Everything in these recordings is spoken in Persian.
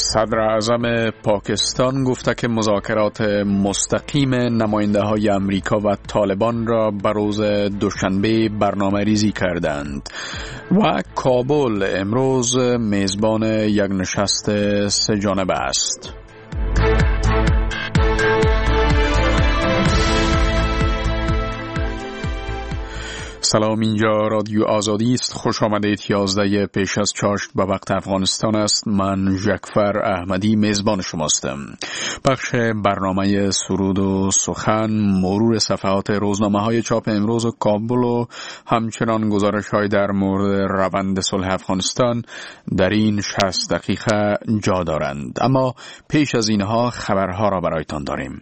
صدر اعظم پاکستان گفته که مذاکرات مستقیم نماینده های امریکا و طالبان را به روز دوشنبه برنامه ریزی کردند و کابل امروز میزبان یک نشست سه جانبه است. سلام، اینجا رادیو آزادی است. خوش آمدید. 11 پیش از چاشت به وقت افغانستان است. من جعفر احمدی میزبان شماستم. بخش برنامه سرود و سخن، مرور صفحات روزنامه های چاپ امروز و کابل و همچنان گزارش های در مورد روند صلح افغانستان در این 60 دقیقه جا دارند. اما پیش از اینها خبرها را برایتان داریم.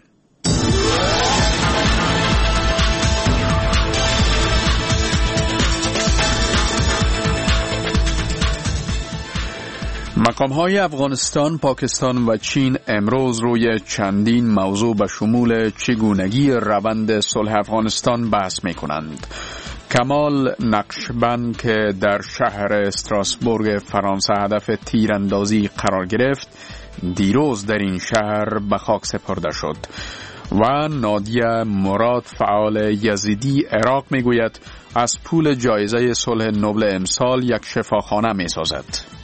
مقام‌های افغانستان، پاکستان و چین امروز روی چندین موضوع به شمول چگونگی روند صلح افغانستان بحث می‌کنند. کمال نقشبند که در شهر استراسبورگ فرانسه هدف تیراندازی قرار گرفت، دیروز در این شهر به خاک سپرده شد. و نادیه مراد، فعال یزیدی عراق، میگوید از پول جایزه صلح نوبل امسال یک شفاخانه میسازد.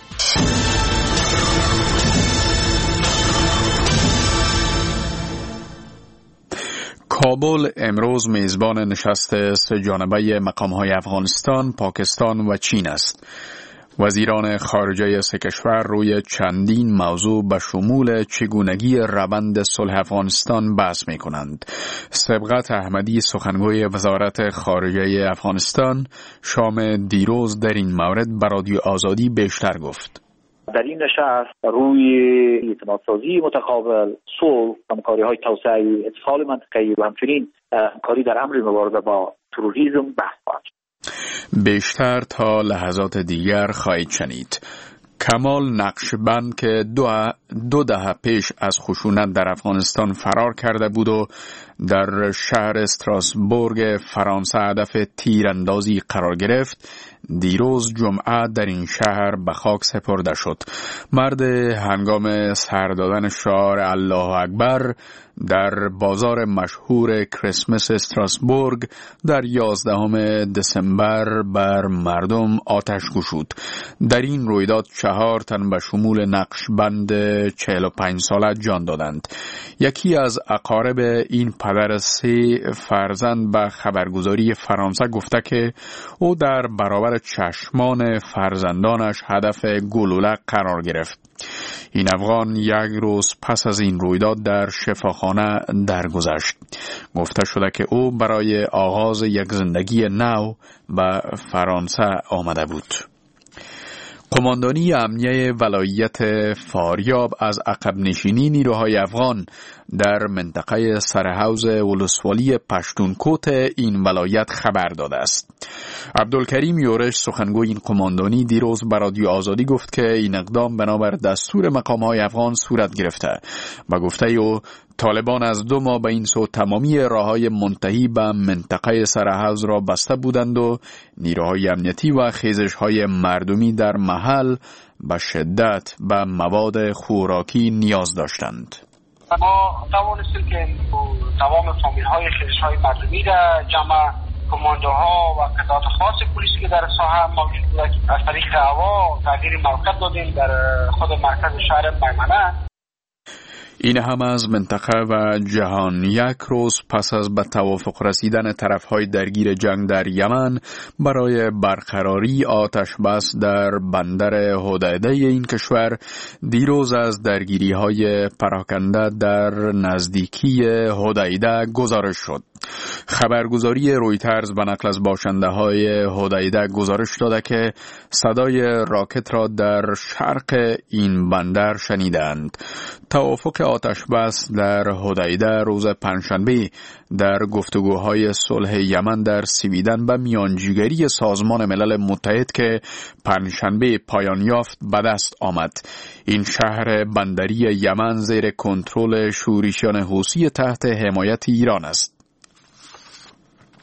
کابل امروز میزبان نشست سه جانبه مقام‌های افغانستان، پاکستان و چین است. وزیران خارجه سه کشور روی چندین موضوع به شمول چگونگی روند صلح افغانستان بحث می‌کنند. سبقت احمدی، سخنگوی وزارت خارجه افغانستان، شام دیروز در این مورد به رادیو آزادی بیشتر گفت. در این نشست روی اعتمادسازی متقابل، صلح، همکاری‌های توسعه اتصال منطقه‌ای و همچنین همکاری در امر مبارزه با تروریسم بحث خواهد شد. بیشتر تا لحظات دیگر خواهید شنید. کمال نقشبند که دو دهه پیش از خشونت در افغانستان فرار کرده بود و در شهر استراسبورگ فرانسه هدف تیراندازی قرار گرفت، دیروز جمعه در این شهر به خاک سپرده شد. مرد هنگام سر دادن شعار الله اکبر در بازار مشهور کریسمس استراسبورگ در 11 دسامبر بر مردم آتش گشود. در این رویداد 4 تن به شمول نقشبند 45 ساله جان دادند. یکی از اقارب این پدر 3 فرزند به خبرگزاری فرانسه گفته که او در برابر چشمان فرزندانش هدف گلوله قرار گرفت. این افغان یک روز پس از این رویداد در شفاخانه درگذشت. گفته شده که او برای آغاز یک زندگی نو به فرانسه آمده بود. قماندانی امنیه ولایت فاریاب از عقب نشینی نیروهای افغان در منطقه سرحوض ولسوالی پشتونکوت این ولایت خبر داده است. عبدالکریم یورش، سخنگوی این قماندانی، دیروز به رادیو آزادی گفت که این اقدام بنابر دستور مقام‌های افغان صورت گرفته. با گفته او طالبان از 2 ماه به این سو تمامی راه‌های منتهی به منطقه سرحوض را بسته بودند و نیروهای امنیتی و خیزش‌های مردمی در محل به شدت به مواد خوراکی نیاز داشتند. ما توانستیم که تمام فامیل‌های خیزش‌های مردمی را جمع کماندوها و قطعات خاص پلیسی که در ساحه موجود بود از طریق هوا تغییر موقع دادیم در خود مرکز شهر میمنه. این هم از منطقه و جهان. یک روز پس از به توافق رسیدن طرفهای درگیر جنگ در یمن برای برقراری آتش بس در بندر هدیده این کشور، دیروز از درگیری‌های پراکنده در نزدیکی هدیده گزارش شد. خبرگزاری رویترز به نقل از باشنده‌های هدیده گزارش داده که صدای راکت را در شرق این بندر شنیدند. توافق آتش بس در هدیده روز پنجشنبه در گفتگوهای صلح یمن در سویدن به میانجیگری سازمان ملل متحد که پنجشنبه پایان یافت به دست آمد. این شهر بندری یمن زیر کنترل شورشیان حوثی تحت حمایت ایران است.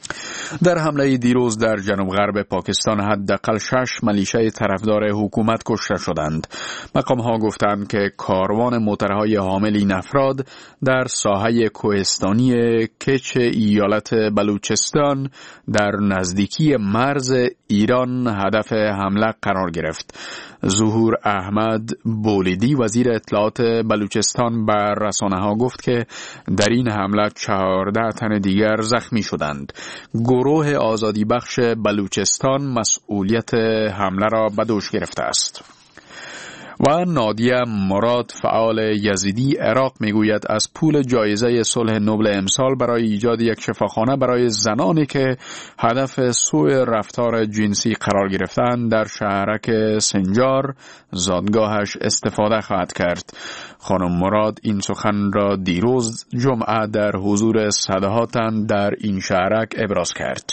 در حمله دیروز در جنوب غرب پاکستان حداقل 6 ملیشه طرفدار حکومت کشته شدند. مقام‌ها گفتند که کاروان موترهای حامل این افراد در ساحه کوهستانی کچ ایالت بلوچستان در نزدیکی مرز ایران هدف حمله قرار گرفت. ظهور احمد بولیدی وزیر اطلاعات بلوچستان به رسانه‌ها گفت که در این حمله 14 تن دیگر زخمی شدند. گروه آزادی بخش بلوچستان مسئولیت حمله را به دوش گرفته است. و نادیه مراد فعال یزیدی عراق میگوید از پول جایزه صلح نوبل امسال برای ایجاد یک شفاخانه برای زنانی که هدف سوء رفتار جنسی قرار گرفتند در شهرک سنجار زادگاهش استفاده خواهد کرد. خانم مراد این سخن را دیروز جمعه در حضور صدها تن در این شهرک ابراز کرد.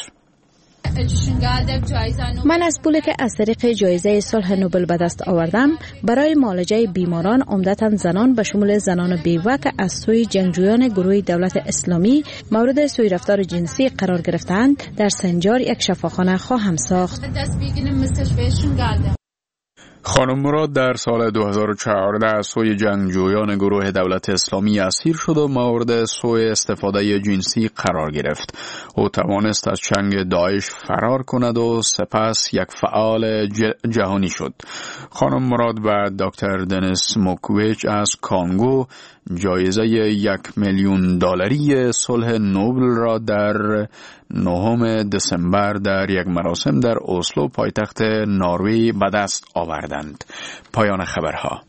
من از پولی که از طریق جایزه صلح نوبل به دست آوردم برای معالجه بیماران عمدتاً زنان به شمول زنان بیوه که از سوی جنگجویان گروه دولت اسلامی مورد سوء رفتار جنسی قرار گرفتند در سنجار یک شفاخانه خواهم ساخت. خانم مراد در سال 2014 از سوی جنگجویان گروه دولت اسلامی اسیر شد و مورد سوء استفاده جنسی قرار گرفت. او توانست از چنگ داعش فرار کند و سپس یک فعال جهانی شد. خانم مراد و دکتر دنیس موکویچ از کانگو جایزه $1,000,000 صلح نوبل را در 9 دسامبر در یک مراسم در اسلو پایتخت نروژ به دست آوردند. پایان خبرها.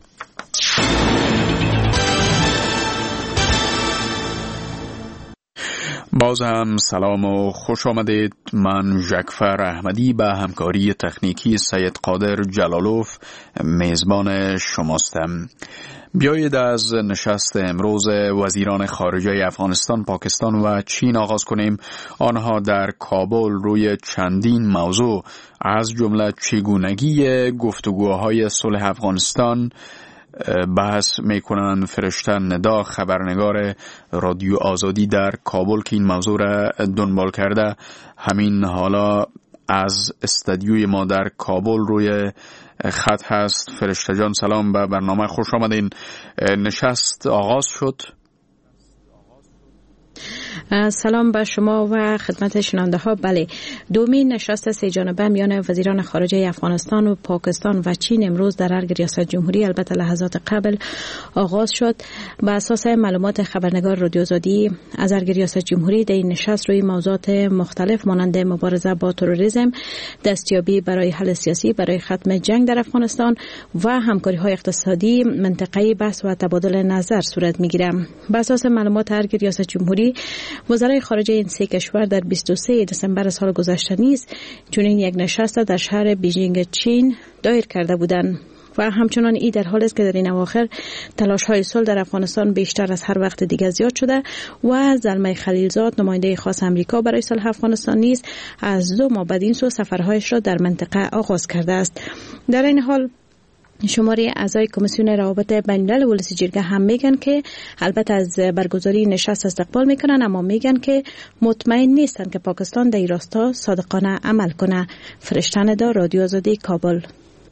باز هم سلام و خوش آمدید. من جعفر احمدی به همکاری تکنیکی سید قادر جلالوف میزبان شماستم. بیایید از نشست امروز وزیران خارجه افغانستان، پاکستان و چین آغاز کنیم. آنها در کابل روی چندین موضوع از جمله چگونگی گفتگوهای صلح افغانستان بحث میکنند. فرشته ندا خبرنگار رادیو آزادی در کابل که این موضوع را دنبال کرده همین حالا از استودیوی ما در کابل روی خط هست. فرشته جان سلام، به برنامه خوش آمدین. نشست آغاز شد. سلام به شما و خدمت شنونده ها. بله، دومین نشست سه جانبه میان وزیران خارجه افغانستان و پاکستان و چین امروز در ارگ ریاست جمهوری البته لحظات قبل آغاز شد. به اساس معلومات خبرنگار رادیو آزادی از ارگ ریاست جمهوری در این نشست روی موضوعات مختلف مانند مبارزه با تروریسم، دستیابی برای حل سیاسی برای ختم جنگ در افغانستان و همکاری های اقتصادی منطقه‌ای بحث و تبادل نظر صورت میگیره. به اساس معلومات ارگ ریاست جمهوری وزرای خارجه این سه کشور در 23 دسامبر سال گذشته نیز چنین یک نشست در شهر بیجینگ چین دایر کرده بودند و همچنان این در حالی است که در این اواخر تلاش‌های صلح در افغانستان بیشتر از هر وقت دیگر زیاد شده و زلمه خلیلزاد نماینده خاص امریکا برای صلح افغانستان نیز از 2 ماه بعد این سو سفرهایش را در منطقه آغاز کرده است. در این حال شماره اعضای کمیسیون روابط بین‌الملل ولسی جرگه هم میگن که البته از برگزاری نشست استقبال میکنن، اما میگن که مطمئن نیستن که پاکستان در این راستا صادقانه عمل کنه. فرشته ندا، رادیو آزادی، کابل.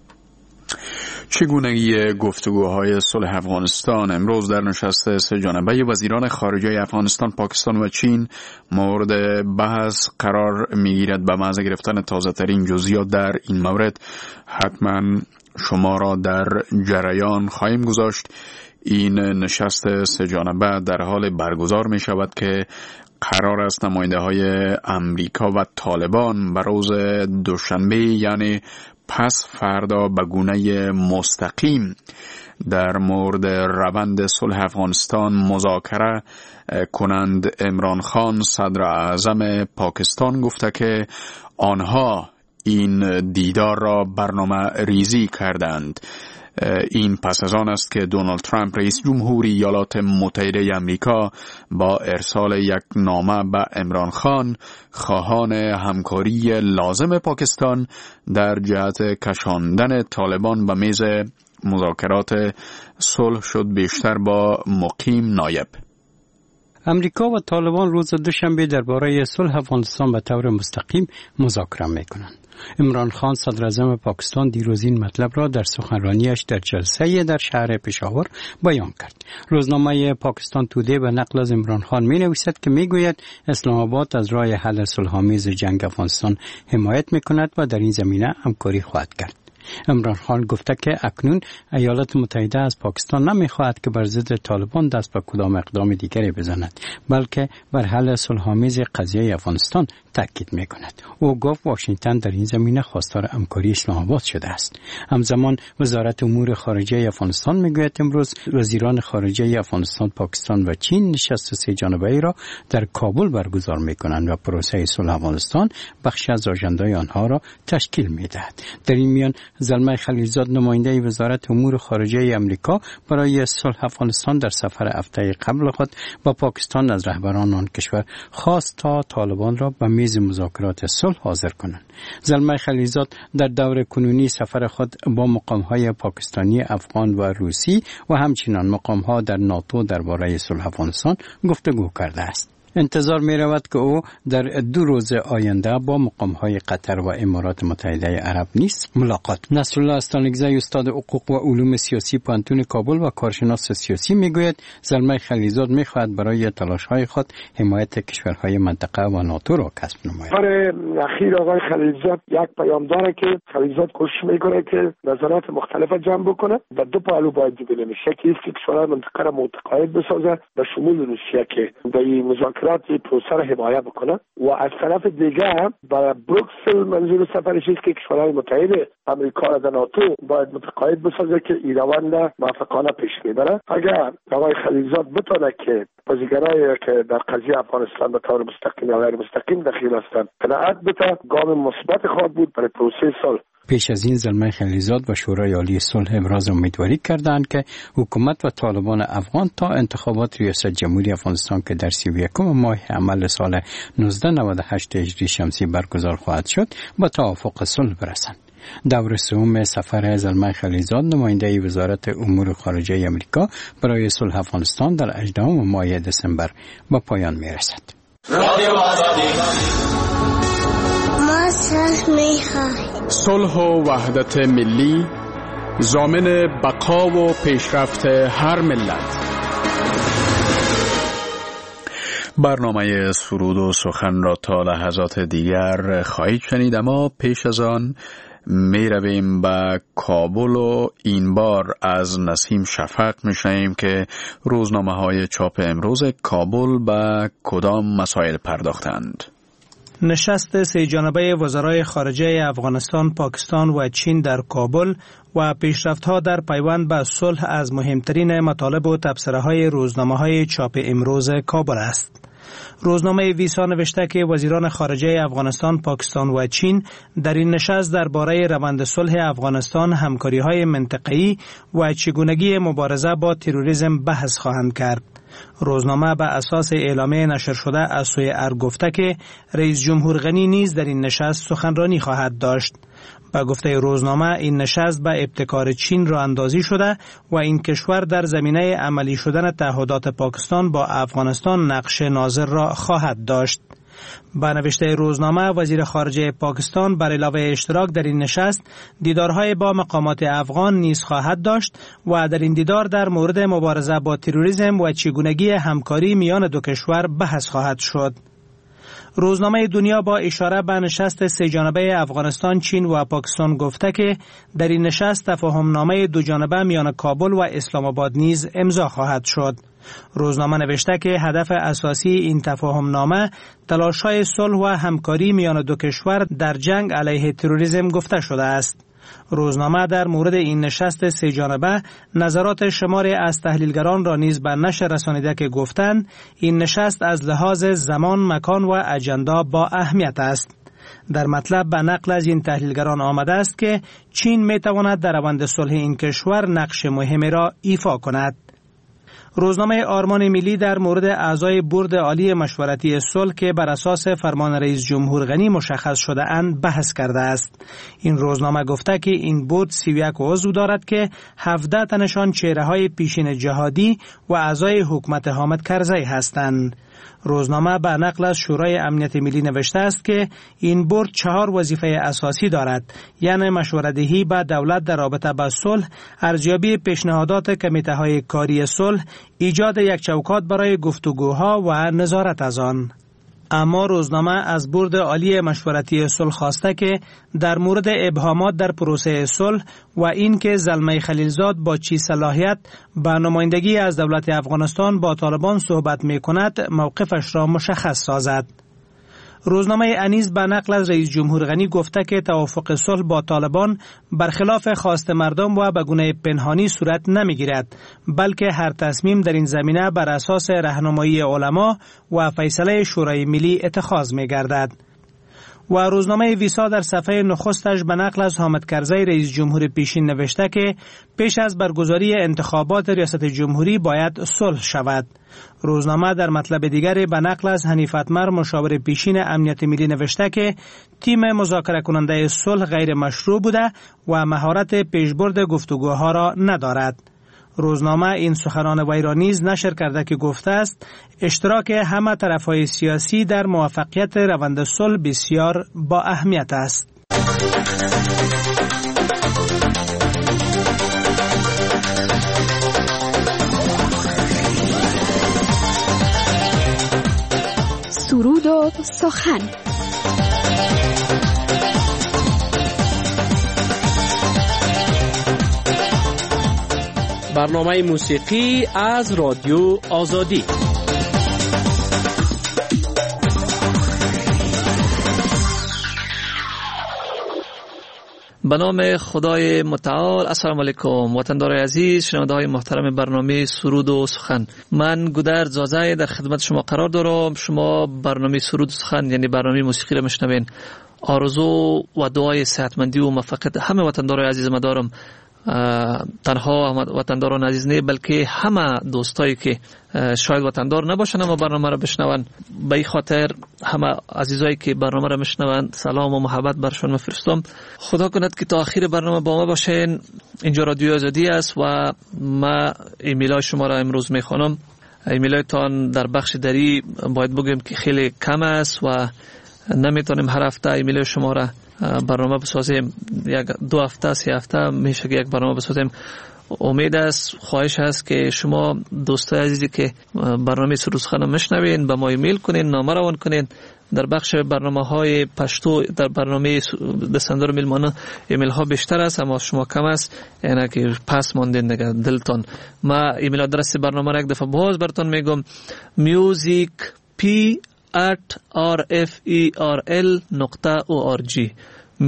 چگونگی گفتگوهای صلح افغانستان امروز در نشست سه جانبه وزیران خارجه افغانستان، پاکستان و چین مورد بحث قرار میگیرد. به محض گرفتن تازه ترین جزئیات در این مورد حتما شما را در جریان خواهیم گذاشت. این نشست سه جانبه در حال برگزار می شود که قرار است نماینده های امریکا و طالبان به روز دوشنبه یعنی پس فردا به گونه مستقیم در مورد روند صلح افغانستان مذاکره کنند. عمران خان صدر اعظم پاکستان گفته که آنها این دیدار را برنامه ریزی کردند. این پس از آن است که دونالد ترامپ رئیس جمهوری ایالات متحده آمریکا با ارسال یک نامه به عمران خان خواهان همکاری لازم پاکستان در جهت کشاندن طالبان به میز مذاکرات صلح شد، بیشتر با مقیم نایب. امریکا و طالبان روز دوشنبه درباره صلح افغانستان به طور مستقیم مذاکره میکنند. عمران خان صدر اعظم پاکستان دیروز این مطلب را در سخنرانیش در جلسه در شهر پشاور بیان کرد. روزنامه پاکستان تودی به نقل از عمران خان می نویسد که می گوید اسلام آباد از راه حل صلح‌آمیز جنگ افغانستان حمایت می کند و در این زمینه همکاری خواهد کرد. عمران خان گفته که اکنون ایالات متحده از پاکستان نمیخواهد که بر ضد طالبان دست به کدام اقدام دیگری بزند، بلکه بر حل صلح‌آمیز قضیه افغانستان تاکید میکند. او گفت واشنگتن در این زمینه خواستار همکاری اسلام آباد شده است. همزمان وزارت امور خارجه افغانستان میگوید امروز وزیران خارجه افغانستان، پاکستان و چین نشست سه جانبه‌ای را در کابل برگزار میکنند و پروسه صلح افغانستان بخشی از آژندای آنها را تشکیل میدهد. در این میان زلمه خلیلزاد نماینده وزارت امور خارجه امریکا برای صلح افغانستان در سفر هفته قبل خود با پاکستان از رهبران آن کشور خواست تا طالبان را به میز مذاکرات صلح حاضر کنند. زلمه خلیلزاد در دور کنونی سفر خود با مقام‌های پاکستانی، افغان و روسی و همچنین مقام‌ها در ناتو درباره صلح افغانستان گفتگو کرده است. انتظار می رود که او در 2 روز آینده با مقام‌های قطر و امارات متحده عرب نیز ملاقات. نصرالله استانگزی استاد حقوق و علوم سیاسی پانتون کابل و کارشناس سیاسی می گوید زلمه خلیلزاد می خواهد برای تلاش‌های خود حمایت کشورهای منطقه و ناتو را کسب نماید. اخیر آقای خلیلزاد یک پیام داره که خلیلزاد کوشش میکنه که نظرات مختلف جمع بکنه و 2 پهلو باید دیده میشه که کشورهای منطقه را متقاعد بسازه به شمول روسیه که به مذاکرات پروسه را حمایت بکنه و از طرف دیگه برای بروکسل منظور سفرش است که کشورهای متحد آمریکا را در ناتو باید متقاعد بسازه که این روند موافقانه پیش ببره. اگر آقای خلیلزاد بتونه که بازیگرایی که در قضیه افغانستان به طور مستقیم و غیر مستقیم دخیل هستند قناعت بده، گام مثبت خواهد بود برای پروسه صلح. پیش از این زلمه خلیلزاد و شورای عالی صلح ابراز امیدواری کردند که حکومت و طالبان افغان تا انتخابات ریاست جمهوری افغانستان که در 31 ماه حمل سال 1998 هجری شمسی برگزار خواهد شد با توافق صلح برسند. دور سوم سفر زلمه خلیلزاد نماینده وزارت امور خارجه امریکا برای صلح افغانستان در 18 ماه دسامبر به پایان میرسد. صلح و وحدت ملی ضامن بقا و پیشرفت هر ملت. برنامه سرود و سخن را تا لحظات دیگر خواهید شنید، اما پیش از آن می رویم به کابل و این بار از نسیم شفق می شنویم که روزنامه های چاپ امروز کابل به کدام مسائل پرداختند. نشست سه جانبه وزرای خارجه افغانستان، پاکستان و چین در کابل و پیشرفت‌ها در پیوند به صلح از مهمترین مطالب و تبصره‌های روزنامه‌های چاپ امروز کابل است. روزنامه ویسا نوشته که وزیران خارجه افغانستان، پاکستان و چین در این نشست درباره روند صلح افغانستان، همکاری‌های منطقه‌ای و چگونگی مبارزه با تروریسم بحث خواهند کرد. روزنامه به اساس اعلامیه نشر شده از سوی ارگ گفته که رئیس جمهور غنی نیز در این نشست سخنرانی خواهد داشت. با گفته روزنامه این نشست به ابتکار چین راه اندازی شده و این کشور در زمینه عملی شدن تعهدات پاکستان با افغانستان نقش ناظر را خواهد داشت. با نوشته روزنامه وزیر خارجه پاکستان بر علاوه اشتراک در این نشست دیدارهای با مقامات افغان نیز خواهد داشت و در این دیدار در مورد مبارزه با تروریسم و چگونگی همکاری میان دو کشور بحث خواهد شد. روزنامه دنیا با اشاره به نشست سه جانبه افغانستان، چین و پاکستان گفته که در این نشست تفاهمنامه دو جانبه میان کابل و اسلام آباد نیز امضا خواهد شد. روزنامه نوشته که هدف اساسی این تفاهمنامه تلاش‌های صلح و همکاری میان دو کشور در جنگ علیه تروریسم گفته شده است. روزنامه در مورد این نشست سه جانبه نظرات شماری از تحلیلگران را نیز به نشر رسانیده که گفتند این نشست از لحاظ زمان، مکان و اجندا با اهمیت است. در مطلب به نقل از این تحلیلگران آمده است که چین می تواند در روند صلح این کشور نقش مهمی را ایفا کند. روزنامه آرمان ملی در مورد اعضای بورد عالی مشورتی صلح که بر اساس فرمان رئیس جمهور غنی مشخص شده اند بحث کرده است. این روزنامه گفته که این بورد 31 عضو دارد که 17 تنشان چهره‌های پیشین جهادی و اعضای حکومت حامد کرزی هستند. روزنامه به نقل از شورای امنیت ملی نوشته است که این بورد 4 وظیفه اساسی دارد، یعنی مشوره‌دهی به دولت در رابطه با صلح، ارزیابی پیشنهادات کمیته‌های کاری صلح، ایجاد یک چوکات برای گفتگوها و نظارت از آن. اما روزنامه از بورد عالی مشورتی صلح خواسته که در مورد ابهامات در پروسه صلح و این که زلمه خلیلزاد با چی صلاحیت به نمایندگی از دولت افغانستان با طالبان صحبت می کند موقفش را مشخص سازد. روزنامه انیس به نقل از رئیس جمهور غنی گفته که توافق صلح با طالبان برخلاف خواست مردم و به گونه پنهانی صورت نمیگیرد، بلکه هر تصمیم در این زمینه بر اساس راهنمایی علما و فیصله شورای ملی اتخاذ می گردد. و روزنامه ویسا در صفحه نخستش به نقل از حامد کرزی رئیس جمهور پیشین نوشته که پیش از برگزاری انتخابات ریاست جمهوری باید صلح شود. روزنامه در مطلب دیگری به نقل از حنیف اتمر مشاور پیشین امنیت ملی نوشته که تیم مذاکره کننده صلح غیر مشروع بوده و مهارت پیشبرد گفتگوها را ندارد. روزنامه این سخنان وی را نیز نشر کرده که گفته است اشتراک همه طرفهای سیاسی در موفقیت روند صلح بسیار با اهمیت است. سرود و سخن. برنامه موسیقی از رادیو آزادی. به نام خدای متعال. السلام علیکم وطندارای عزیز، شنونده‌های محترم برنامه سرود و سخن. من گودرد زازای در خدمت شما قرار دارم. شما برنامه سرود و سخن یعنی برنامه موسیقی را میشنوین. آرزو و دعای صحتمندی و موفقیت همه وطندارای عزیز ما دارم. تنها وطنداران عزیز نه بلکه همه دوستایی که شاید وطندار نباشن اما برنامه را بشنون، به این خاطر همه عزیزایی که برنامه را میشنون سلام و محبت برشون میفرستم. خدا کند که تا آخر برنامه با ما باشین. اینجا رادیو آزادی است و ما ایمیلای شما را امروز میخوانم. ایمیلایتان در بخش دری باید بگیم که خیلی کم است و نمیتونیم هر هفته ایمیل شما را برنامه بسازیم. یک 2 هفته 3 هفته میشه که یک برنامه بسازیم. امید است، خواهش است که شما دوستای عزیزی که برنامه سرود و سخن میشنوین به ما ایمیل کنین، نامه روان کنین. در بخش برنامه‌های پشتو در برنامه دسندر میلمانه ایمیل ها بیشتر است اما شما کم است، یعنی که پس ماندین دیگه دلتون. ما ایمیل آدرس برنامه را یک دفعه باز براتون میگم: musicp@rferl.org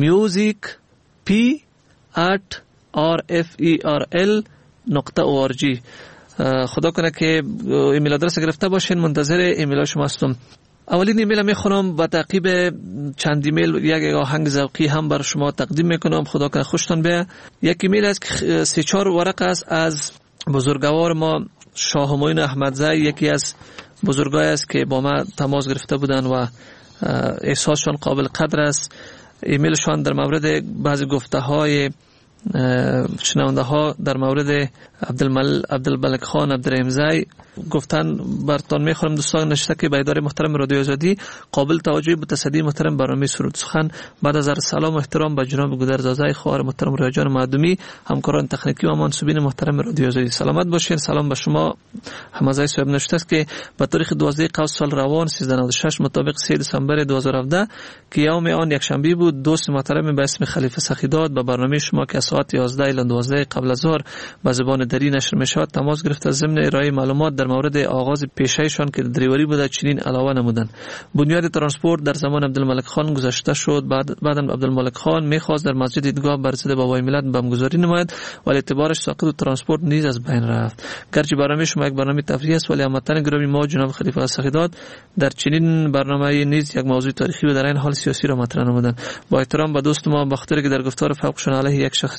musicp@rferl.org. خدا کنه که ایمیل آدرس گرفته باشین. منتظر ایمیل شما هستم. اولین ایمیل میخونم و تعقیب چند ایمیل یک آهنگ ذوقی هم بر شما تقدیم میکنم. خدا کنه خوشتون بیاد. یک ایمیل است که 3-4 ورق است از بزرگوار ما شاه همایون احمدزی، یکی از بزرگای است که با ما تماس گرفته بودن و احساسشان قابل قدر است. ایمیلشان در مورد بعضی گفته‌های شنونده ها در مورد عبدالملک خان عبدالرحیمزی گفتن براتون میخورم. دوستان نشته که به اداره محترم رادیو آزادی قابل توجه متصدی محترم برنامه سرود سخن، بعد از عرض سلام و احترام به جناب گودرد زازای خواهر محترم ریاجان معدومی، همکاران تکنیکی و منصوبین محترم رادیو آزادی سلامت باشین. سلام به شما. حمزه صاحب نشته است که به تاریخ 12 قوس سال روان 1396 مطابق 3 دسامبر 2017 که یوم آن یک شنبه بود، دوست محترم به اسم خلیفه سخیداد به برنامه شما که ساعت 11 الی 12 قبل از ظهر به زبان دری نشر میشود تماس گرفته ضمن ارائه معلومات در مورد آغاز پیشه‌شان که دریوری بوده چنین علاوه نمودند: بنیاد ترانسپورت در زمان عبدالملک خان گذاشته شد. بعداً عبدالملک خان می‌خواست در مسجد دیدگاه برزد بابای ملت بمگذاری نماید ولی اعتبارش ساقط و ترانسپورت نیز از بین رفت. گرچه برنامه شما یک برنامه تفریحی است ولی هموطن گرامی ما جناب خلیفه سخیداد در چنین برنامه نیز یک موضوع تاریخی و در این حال سیاسی را مطرح نمودند. با احترام به دوست ما بختیاری که در گفتار فوقشان علیه یک شخص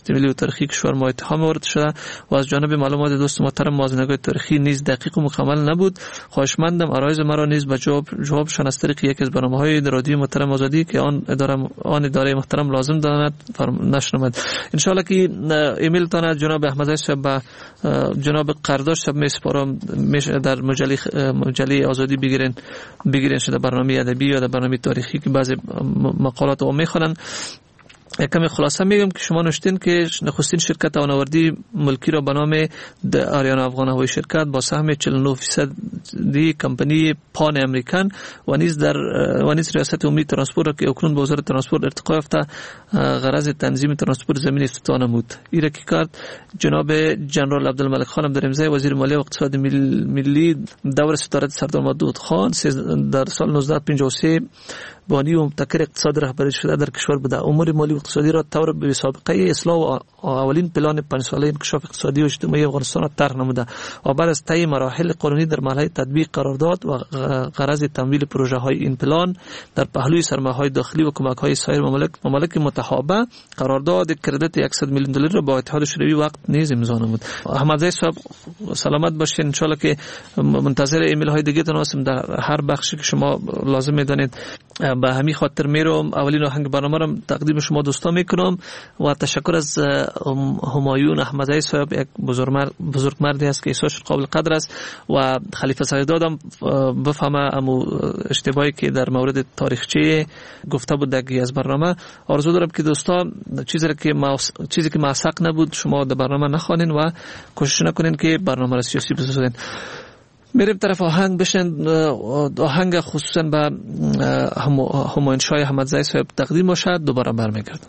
ریاست ملی و تاریخی کشور ما اتهام وارد شده و از جانب معلومات دوست محترم موازنه‌های تاریخی نیز دقیق و مکمل نبود. خواهشمندم عرایض مرا نیز به جوابشان از طریق یکی از برنامه‌های رادیویی محترم آزادی که آن اداره محترم لازم داند نشر نماید. ان شاء الله که ایمیل تان جناب احمدزی صاحب به جناب قرداش صاحب میسپارم در مجله آزادی بگیرین شده برنامه ادبی یا در برنامه تاریخی که بعضی مقالات رو میخونن. کمی خلاصه میگم که شما نوشتین که نخستین شرکت آنوردی ملکی را به نام آریانا افغان هوایی شرکت با سهم 49% کمپانی پان امریکن و نیز ریاست عمومی ترانسپورت را که اکنون به وزارت ترانسپورت ارتقا یافته غرض تنظیم ترانسپورت زمینی افتتاح نمود. این را که کرد جناب جنرال عبدالملک خان در امضای وزیر مالیه و اقتصاد ملی دور ستارت سردار مودود خان در سال 1953 بانی و مبتکر اقتصاد رهبری شده در کشور بوده. امور مالی و اقتصادی را طور به سابقه اصلاح و اولین پلان 5 ساله انکشاف اقتصادی و اجتماعی افغانستان را طرح نموده و بعد از طی مراحل قانونی در مرحله تطبیق قرار داد و غرض تمویل پروژه های این پلان در پهلوی سرمایه‌های داخلی و کمک های سایر ممالک متحابه قرارداد کردیت $100 میلیون را با اتحاد شوروی وقت نیز امضا نمود. احمدزی صاحب سلامت باشین. ان شاء الله که منتظر ایمیل های دیگه تون هستم در هر بخشی که شما لازم میدانید. به همین خاطر میرم اولین آهنگ برنامه را تقدیم شما دوستا میکنم و تشکر از همایون احمدزی صاحب، یک بزرگ مردی است که احساس قابل قدر است و خلیفه سعیدادم بفهمه امو اشتباهی که در مورد تاریخچه گفته بود در از برنامه. آرزو دارم که دوستا چیزی که معسق نبود شما در برنامه نخوانین و کوشش نکنین که برنامه را سیاسی بسازین. میریم طرف آهنگ بشن. آهنگ خصوصا به همایون شاه احمدزی صاحب تقدیم باشد. دوباره برمیگردم.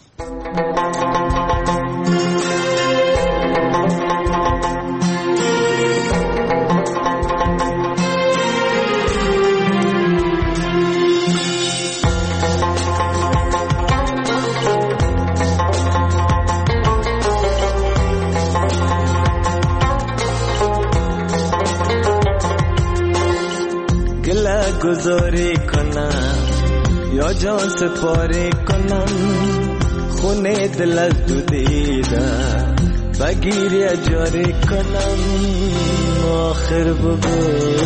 گذاری کنم یا جان سپاری کنم، خونه دل از دو دیده بگیر یا جاری کنم. آخر بگو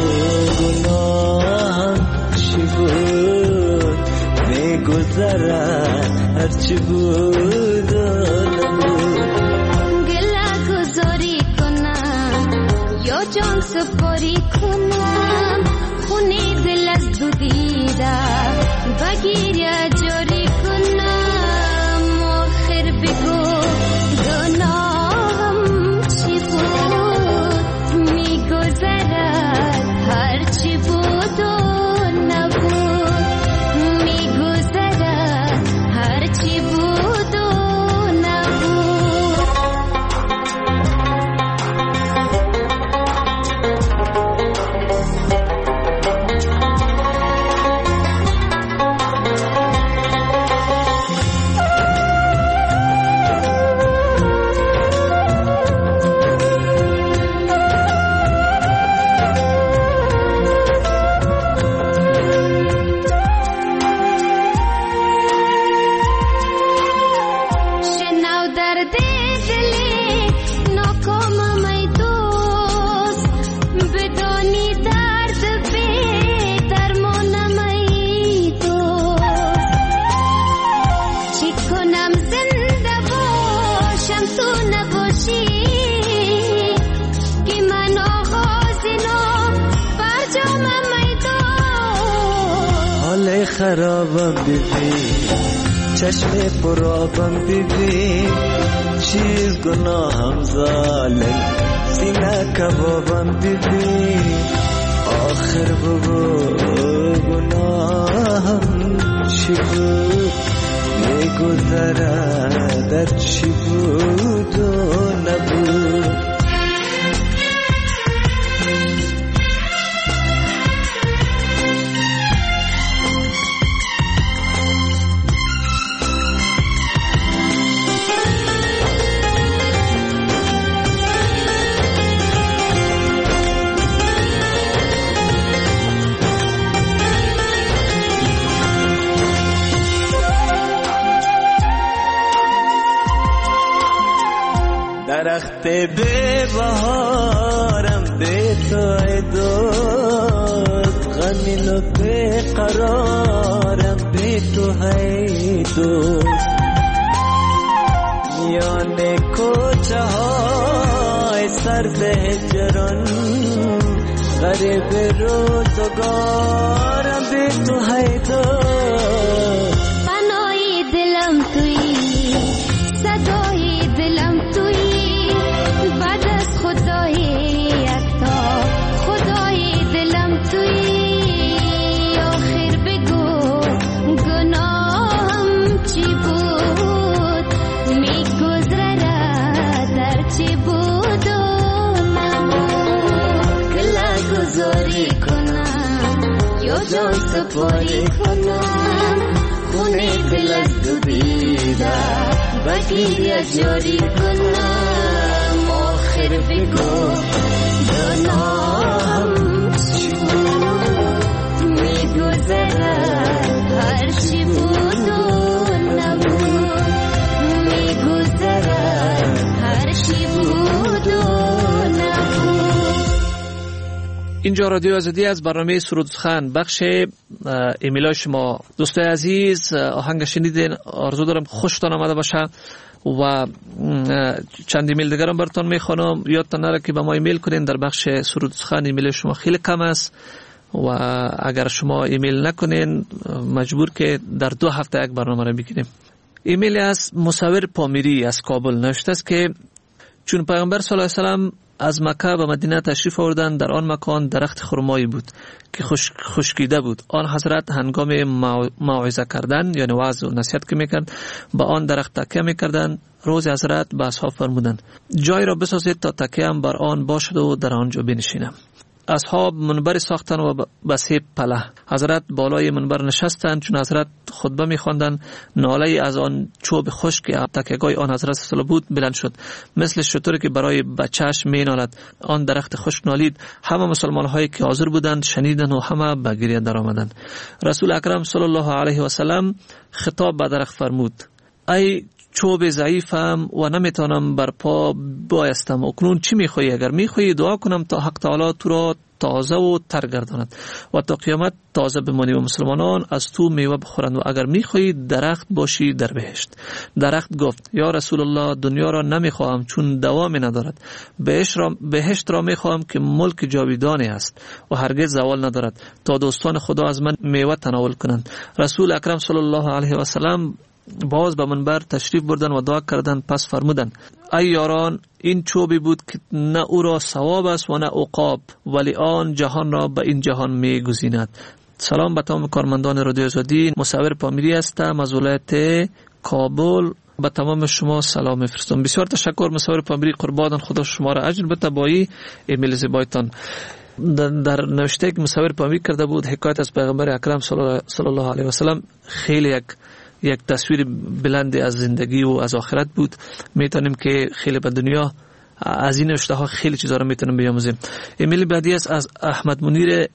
گناهم چی بود، میگذرد هرچی بود و نبود. گله گذاری کنم یا جان سپاری کنم، خونه دل از دو دیده بگیر یا جاری کنم. آخر بگو گناهم چی بود، میگذرد هرچی بود و نبود. میگذرد هرچی بود و نبود. خرابم ببین، چشم پرابم ببین، چیز گناهم ظالم، سینه کبابم ببین. آخر بگو گناهم چی بود، میگذرد در چی بود و نبود. به بهارم به تو ای دوست غمین و به قرارم به تو ای دوست میان کوچه های سرد هجران غریب روزگارم به تو ای دوست پناهی دلم تویی صدای دلم تویی بعد از خدای یکتا خدای دلم تویی آخر بگو گناهم چی بود میگذره در چی بود و نبود کلا گذاری کنم یا جان سپاری کنم خونه دل از دو دیده بگیری جاری کنم آخر بگو گناهم چی بود میگذره هر چی بود و نبود میگذره هر چی بود و نبود. اینجا رادیو آزادی از برنامه سرود سخن بخش ایمیلای شما دوستای عزیز آهنگ شنیدین آرزو دارم خوشتان آمده باشه و چند ایمیل دیگرم براتون میخوانم یادتان نره که به ما ایمیل کنین در بخش سرود سخن ایمیل شما خیلی کم است و اگر شما ایمیل نکنین مجبور که در 2 هفته یک برنامه را بگیریم. ایمیل از مصور پامیری از کابل نوشته است که چون پیامبر صلی الله علیه و سلم از مکه به مدینه تشریف آوردند در آن مکان درخت خرمایی بود که خشکیده بود. آن حضرت هنگام موعظه کردن یعنی وعظ و نصیحت که میکرد به آن درخت تکیه میکردند. روز حضرت به اصحاب فرمودند جای را بسازید تا تکیه هم بر آن باشد و در آنجا بنشینم. اصحاب منبر ساختند و به 3 پله حضرت بالای منبر نشستند. چون حضرت خطبه می‌خواندند ناله از آن چوب خشک که تکیه‌گاه آن حضرت صلی بود بلند شد مثل شتری که برای بچه‌اش می‌نالد. آن درخت خشک نالید. همه مسلمان‌هایی که حاضر بودند شنیدند و همه به گریه درآمدند. رسول اکرم صلی الله علیه و سلم خطاب به درخت فرمود ای چوب ضعیفم و نمیتونم بر پا بایستم. اکنون چی میخوایی؟ اگر میخوایی دعا کنم تا حق تعالی تو را تازه و تر گرداند و تا قیامت تازه بمانی و مسلمانان از تو میوه بخورند و اگر میخوایی درخت باشی در بهشت. درخت گفت یا رسول الله دنیا را نمیخواهم چون دوامی ندارد. بهشت را میخواهم که ملک جاویدانی است و هرگز زوال ندارد تا دوستان خدا از من میوه تناول کنند. رسول اکرم صلی الله علیه و سلم باز به منبر تشریف بردن و دعا کردند. پس فرمودند ای یاران این چوبی بود که نه او را ثواب است و نه عقاب ولی آن جهان را به این جهان می گزیند. سلام به تمام کارمندان رادیو آزادی. مصور پامیری هستم از ولایت کابل. به تمام شما سلام میفرستم. بسیار تشکر مصور پامیری. قربان خدا شما را اجر بده با ایمیل زیبایتان. در نوشته که مصور پامیری کرده بود حکایت از پیغمبر اکرم صلی الله علیه و سلم خیلی یک تصویر بلند از زندگی و از آخرت بود. میتونیم که خیلی به دنیا از این نوشته ها خیلی چیزا رو میتونیم بیاموزیم. ایمیل بعدی است از احمد منیر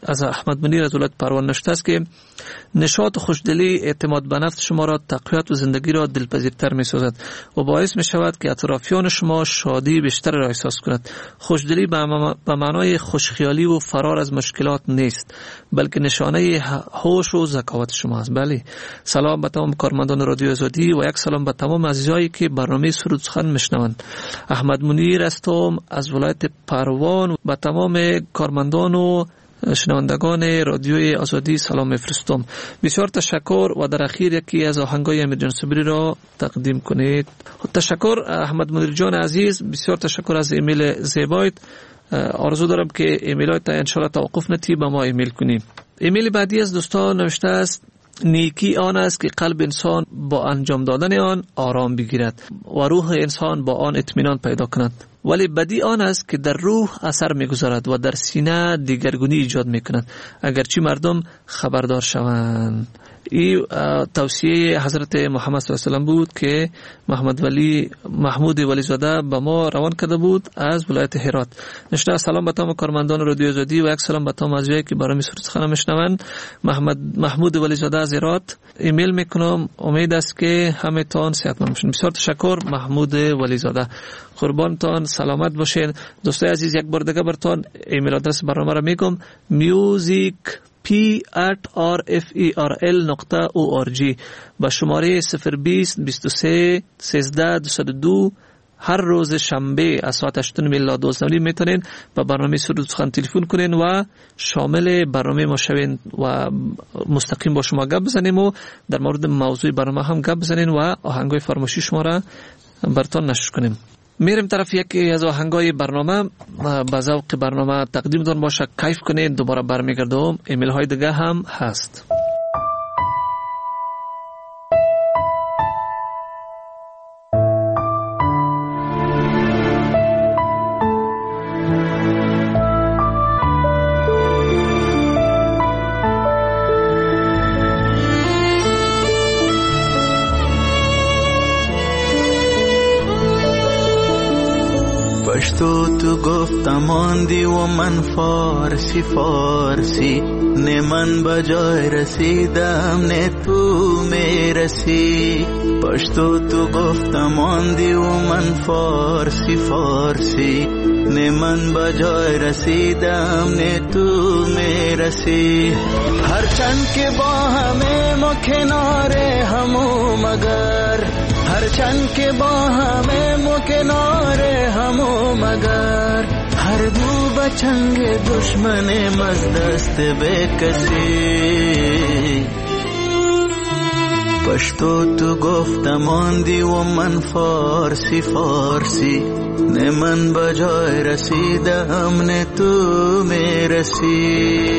از ولایت پروان نوشته است که نشاط و خوشدلی اعتماد به نفس شما را تقویت و زندگی را دلپذیرتر می سازد و باعث می شود که اطرافیان شما شادی بیشتر را احساس کند. خوشدلی به معنای خوشخیالی و فرار از مشکلات نیست بلکه نشانه هوش و ذکاوت شما است. بله، سلام به تمام کارمندان رادیو آزادی و یک سلام به تمام عزیزایی که برنامه سرود سخن میشنوند. احمد منیر هستم از ولایت پروان. به تمام کارمندان و شنوندگان رادیوی آزادی سلام میفرستم. بسیار تشکر و در اخیر یکی از آهنگای امیر صبری را تقدیم کنید. تشکر احمد منیر جان عزیز. بسیار تشکر از ایمیل زیبایت. آرزو دارم که ایمیلات ان شاء الله توقف نتی به ما ایمیل کنیم. ایمیل بعدی از دوستان نوشته است نیکی آن است که قلب انسان با انجام دادن آن آرام بگیرد و روح انسان با آن اطمینان پیدا کند. ولی بدی آن است که در روح اثر میگذارد و در سینه دیگرگونی ایجاد میکند اگرچه مردم خبردار شوند. این توصیه حضرت محمد صلی الله علیه و سلم بود که محمود ولی زاده به ما روان کرده بود از ولایت هرات. نشته سلام به تمام کارمندان رادیو آزادی و یک سلام به تمام از جایی که برای سخن میشنوند. محمود ولی زاده از هرات ایمیل میکنم. امید است که همه تان صحتمند باشین. بسیار تشکر محمود ولی زاده. قربانتان سلامت باشین. دوستای عزیز یک بار دیگه براتون ایمیل آدرس برنامه را میگم music@rferl.org با شماره 020 23 13 202 هر روز شنبه از ساعت 8 الی 12 میتونین به برنامه سرود سخن تلفن کنین و شامل برنامه ما شوین و مستقیم با شما گپ بزنیم و در مورد موضوع برنامه هم گپ بزنین و آهنگای فرمایشی شما را براتون نشر کنیم. میریم طرف یکی از آهنگای برنامه با ذوق برنامه تقدیم دون باشه. کیف کنید. دوباره برمیگردم. ایمیل های دیگه هم هست. تو گفتم آندی و من فارسی نه من بجای رسیدم نه تو میرسی. پشتو تو گفتم آندی و من فارسی نه من بجای رسیدم نه تو میرسی. هرچند که با همه ما کناره همو مگر هرچند که با همه ما کناره همو مگر هر دو بچنگ دشمن مزدست به کسی. پشتو تو گفتم آندی و من فارسی نه من بجای رسیدم نه تو میرسی.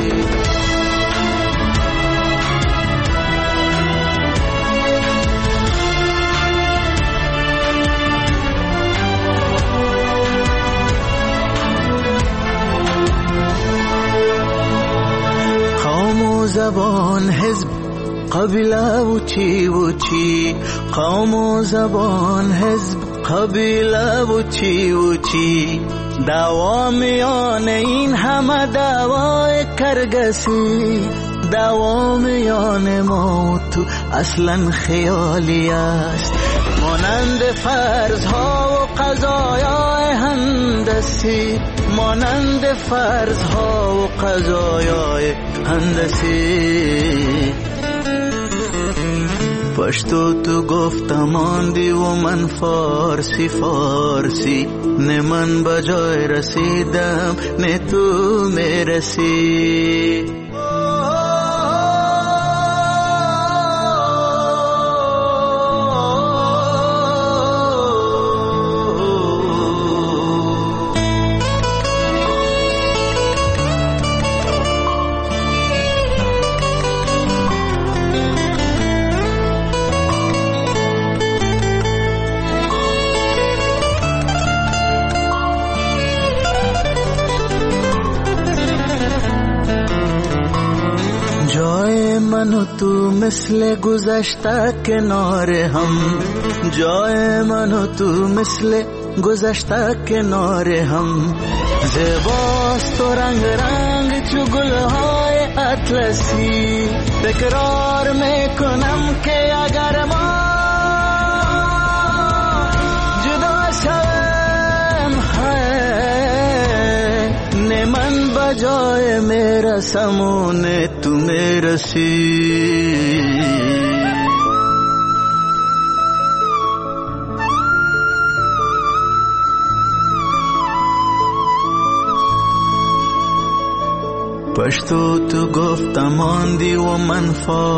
زبان حزب قبیله و چی قوم و زبان حزب قبیله و چی دعوا میان این همه دعوای کرگسی. دعوا میان ما تو اصلا خیالی است مانند فرضها و قضایای هندسی مانند فرضها و قضایای هندسی. پشتو تو گفتم آندی و من فارسی نه من بجای رسیدم نه تو میرسی. تو مثل گذشته کنار هم جای من و تو مثل گذشته کنار هم زیباست و رنگ رنگ چو گلهای اطلسی. تکرار میکنم که اگر ما جدا شویم نه من بجای میرسم و نه تو میرسی. پشتو تو گفتم آندی و من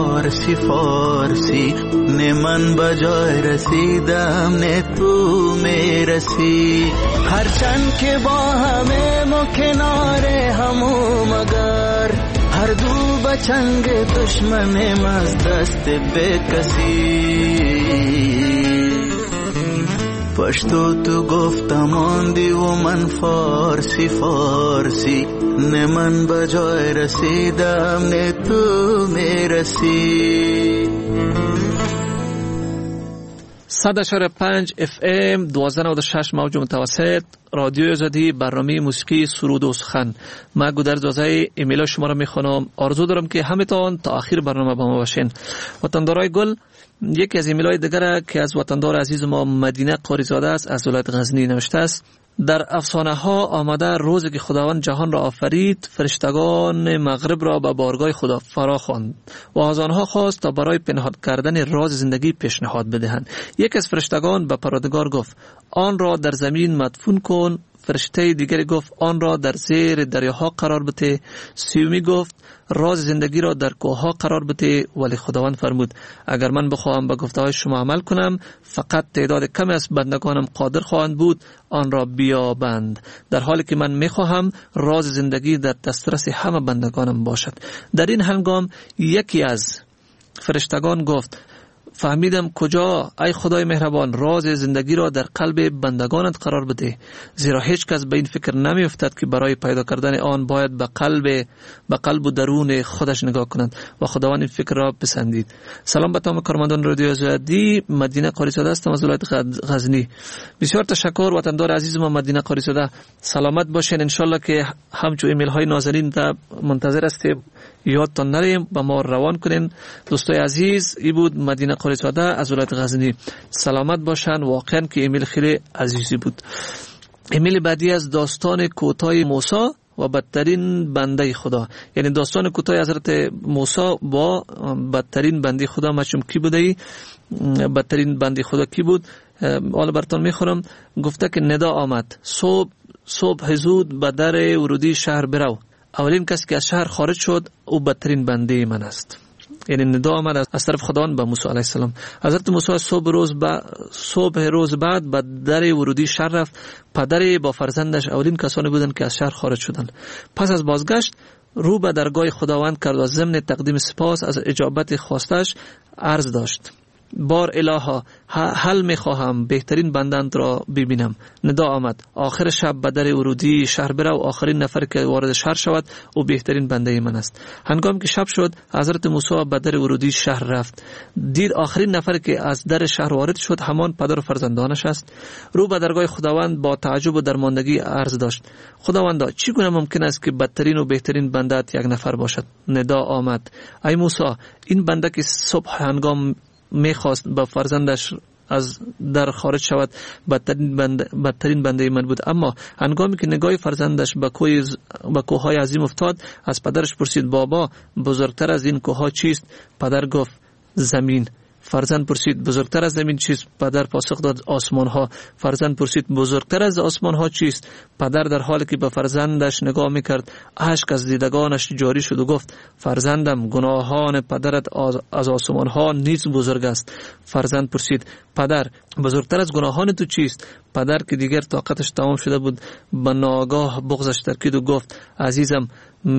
فارسی نه من بجای رسیدم نه تو میرسی. هرچند که با همه ما کناره همو مگر هر دو بچنگ دشمن از دست به کسی. پشتو تو گفتم آندی و من فارسی نه من به جای رسیدم نه تو میرسی. 100.5 FM 12.6 موج متوسط رادیو آزادی برنامه موسیقی سرود و سخن. من گودرز آزای ایمیل شما را میخوانم. آرزو دارم که همتان تا آخر برنامه با ما باشین. وطندارای گل، یکی از ایمیل‌های دیگر که از وطندار عزیز ما مدینه قاریزاده است از ولایت غزنی نوشته است: در افسانه ها آمده روزی که خداوند جهان را آفرید، فرشتگان مغرب را به بارگاه خدا فرا خواند و از آنها خواست تا برای پنهان کردن راز زندگی پیشنهاد بدهند. یک از فرشتگان به پروردگار گفت آن را در زمین مدفون کن. فرشته دیگری گفت آن را در زیر دریاها قرار بده. سیومی گفت راز زندگی را در کوهها قرار بده. ولی خداوند فرمود اگر من بخواهم به گفته‌های شما عمل کنم، فقط تعداد کمی از بندگانم قادر خواهند بود آن را بیابند، در حالی که من میخواهم راز زندگی در دسترس همه بندگانم باشد. در این هنگام یکی از فرشتگان گفت فهمیدم کجا ای خدای مهربان راز زندگی را در قلب بندگانت قرار بده، زیرا هیچ کس به این فکر نمی افتد که برای پیدا کردن آن باید به قلب و درون خودش نگاه کنند و خداوند این فکر را پسندید. سلام به تمام کارمندان رادیو آزادی. مدینه قاریزاده هستم از ولایت غزنی. بسیار تشکر وطندار عزیز ما مدینه قاریزاده. سلامت باشین. انشالله که همچون ایمیل های نازنین در منتظر هستیم، یادتان نریم با ما روان کنین. دوستای عزیز، ای بود مدینه قاریزاده از ولایت غزنی. سلامت باشن. واقعا که ایمیل خیلی عزیزی بود. ایمیل بعدی از داستان کوتاه موسی و بدترین بنده خدا، یعنی داستان کوتاه حضرت موسی با بدترین بنده خدا. مچم کی بوده؟ بدترین بنده خدا کی بود؟ حالا براتون میخورم. گفته که ندا آمد صبح زود به در ورودی شهر برو. اولین کسی که از شهر خارج شد او بدترین بنده من است. یعنی ندا آمد از طرف خداوند به موسی علیه السلام. حضرت موسی صبح روز بعد به در ورودی شهر رفت. پدر با فرزندش اولین کسانی بودند که از شهر خارج شدند. پس از بازگشت رو به درگاه خداوند کرد و ضمن تقدیم سپاس از اجابت خواستش عرض داشت: بار الها، حل میخواهم بهترین بندند را ببینم. ندا آمد آخر شب به در ورودی شهر برو، آخرین نفر که وارد شهر شود او بهترین بنده من است. هنگام که شب شد حضرت موسی به در ورودی شهر رفت، دید آخرین نفر که از در شهر وارد شد همان پدر و فرزندانش است. رو به درگاه خداوند با تعجب و درماندگی عرض داشت: خداوندا، چگونه ممکن است که بدترین و بهترین بندت یک نفر باشد؟ ندا آمد: ای موسی، این بنده که صبح هنگام میخواست با فرزندش از در خارج شود بدترین بنده من بود، اما هنگامی که نگاه فرزندش به کوههای عظیم افتاد از پدرش پرسید: بابا، بزرگتر از این کوهها چیست؟ پدر گفت: زمین. فرزند پرسید: بزرگتر از زمین چیست؟ پدر پاسخ داد: آسمان ها. فرزند پرسید: بزرگتر از آسمان ها چیست؟ پدر در حالی که به فرزندش نگاه میکرد اشک از دیدگانش جاری شد و گفت: فرزندم، گناهان پدرت از آسمان ها نیز بزرگ است. فرزند پرسید: پدر، بزرگتر از گناهان تو چیست؟ پدر که دیگر طاقتش تمام شده بود به ناگاه بغضش ترکید و گفت: عزیزم،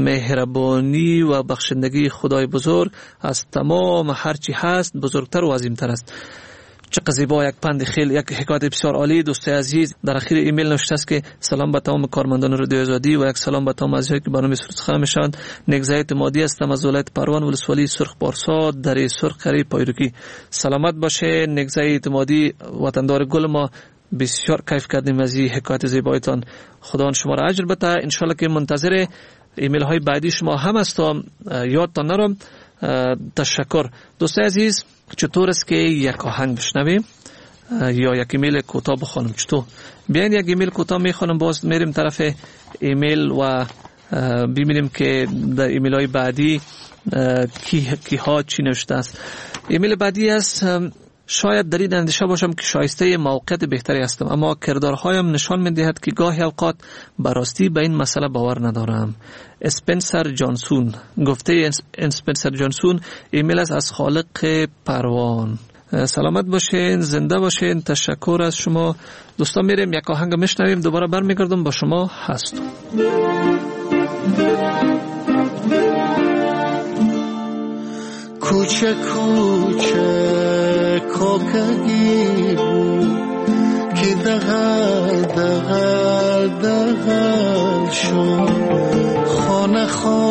مهربانی و بخشندگی خدای بزرگ از تمام هرچی هست بزرگتر و عظیمتر است. چقدر زیبا، یک پند خیلی، یک حکایت بسیار عالی. دوستای عزیز، در اخیر ایمیل نوشته است که سلام به تمام کارمندان رادیو آزادی و یک سلام به تمام عزیزانی که برنامه سرخ میشوند. نگزای اعتمادی هستم از ولایت پروان ولسوالی سرخ پارسا در سرخ قریه پایروکی. سلامت باشه نگزای اعتمادی، وطندار گل ما. بسیار کیف کردیم از این حکایت زیبایتان. خدا شما را اجر بده. ان شاء الله که منتظر ایمیل های بعدی شما هم هستم. یادتان نرم. تشکر. دوستای عزیز، چطور است که یک آهنگ بشنویم یا یک ایمیل کوتاه بخونم؟ چطور؟ بیاین یک ایمیل کوتاه میخونم، باز میریم طرف ایمیل و ببینیم که در ایمیل های بعدی کی ها چی نوشته است. ایمیل بعدی است: شاید در این اندیشه باشم که شایسته موقعیت بهتری هستم، اما کردارهایم نشان می‌دهد که گاهی اوقات به راستی به این مسئله باور ندارم. اسپنسر جانسون. گفته اسپنسر جانسون. ایمیل از خالق پروان. سلامت باشین، زنده باشین. تشکر از شما. دوستان، میریم یک آهنگ میشنویم، دوباره برمیگردم با شما هستم. کوچه کوچه کوکگی بود که که دغل دغل دغل شد خانه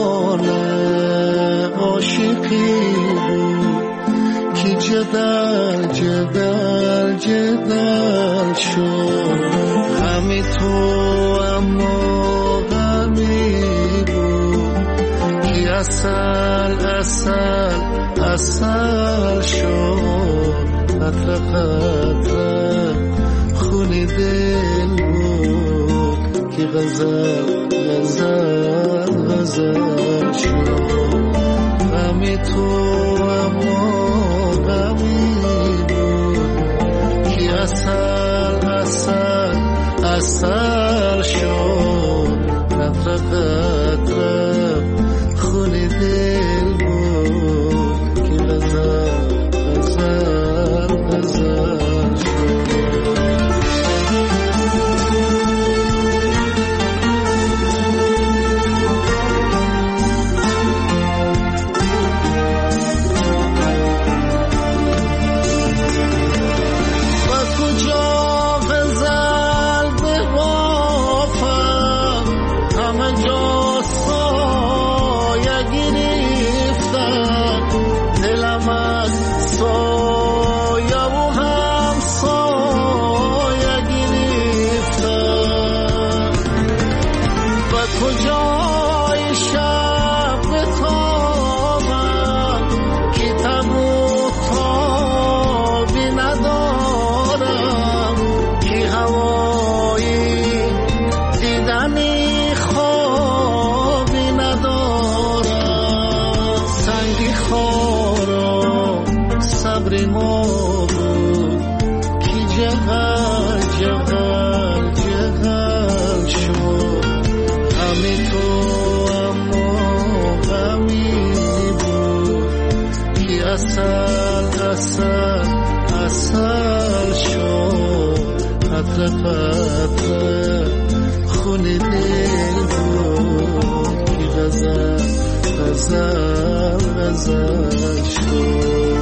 خانه عاشقی بود که جدل جدل جدل شد همی تو اما غمی بود که اصل اصل اصل شد قطره قطره خونی دل بود که غزل غزل غزل شد غمی تو اما غمی بود که اصل اصل اصل شد قطره قطره خونی دل بود که غزل غزل غزل اصل شد قطره قطره خونی دل بود که غزل غزل غزل شد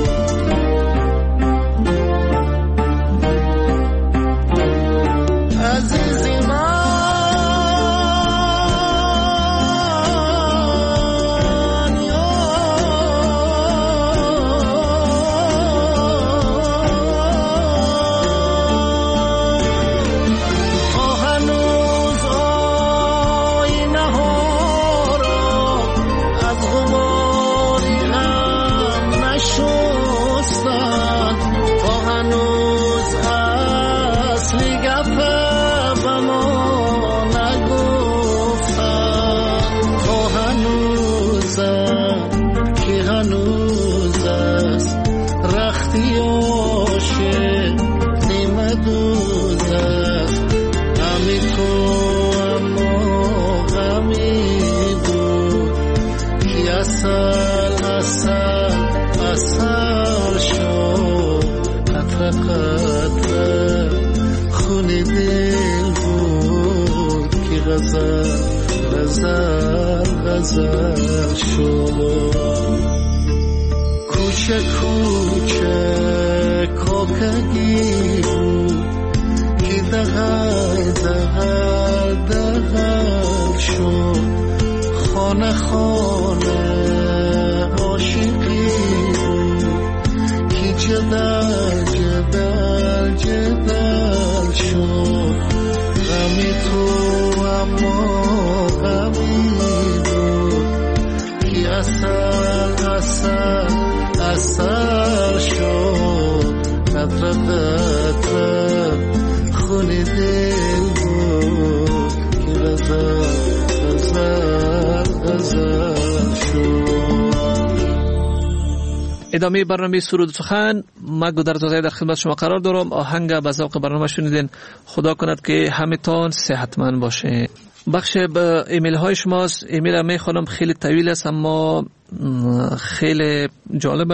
عزیزی غزل شد کوچه کوچه کوکگی بود که دغل دغل دغل شد خانه خانه عاشقی بود که جدل جدل جدل شد غمی تو اما غمی اصل اصل اصل شد قطره قطره خونی دل بود که غزل غزل غزل شد. ادامه برنامه سرود سخن ما گودرزاده در خدمت شما قرار دارم. آهنگ به ذوق برنامه شنیدین. خدا کند که همتان صحتمند باشه. بخش به ایمیل های شماست. ایمیل می خوانم، خیلی طویل است اما خیلی جالب است.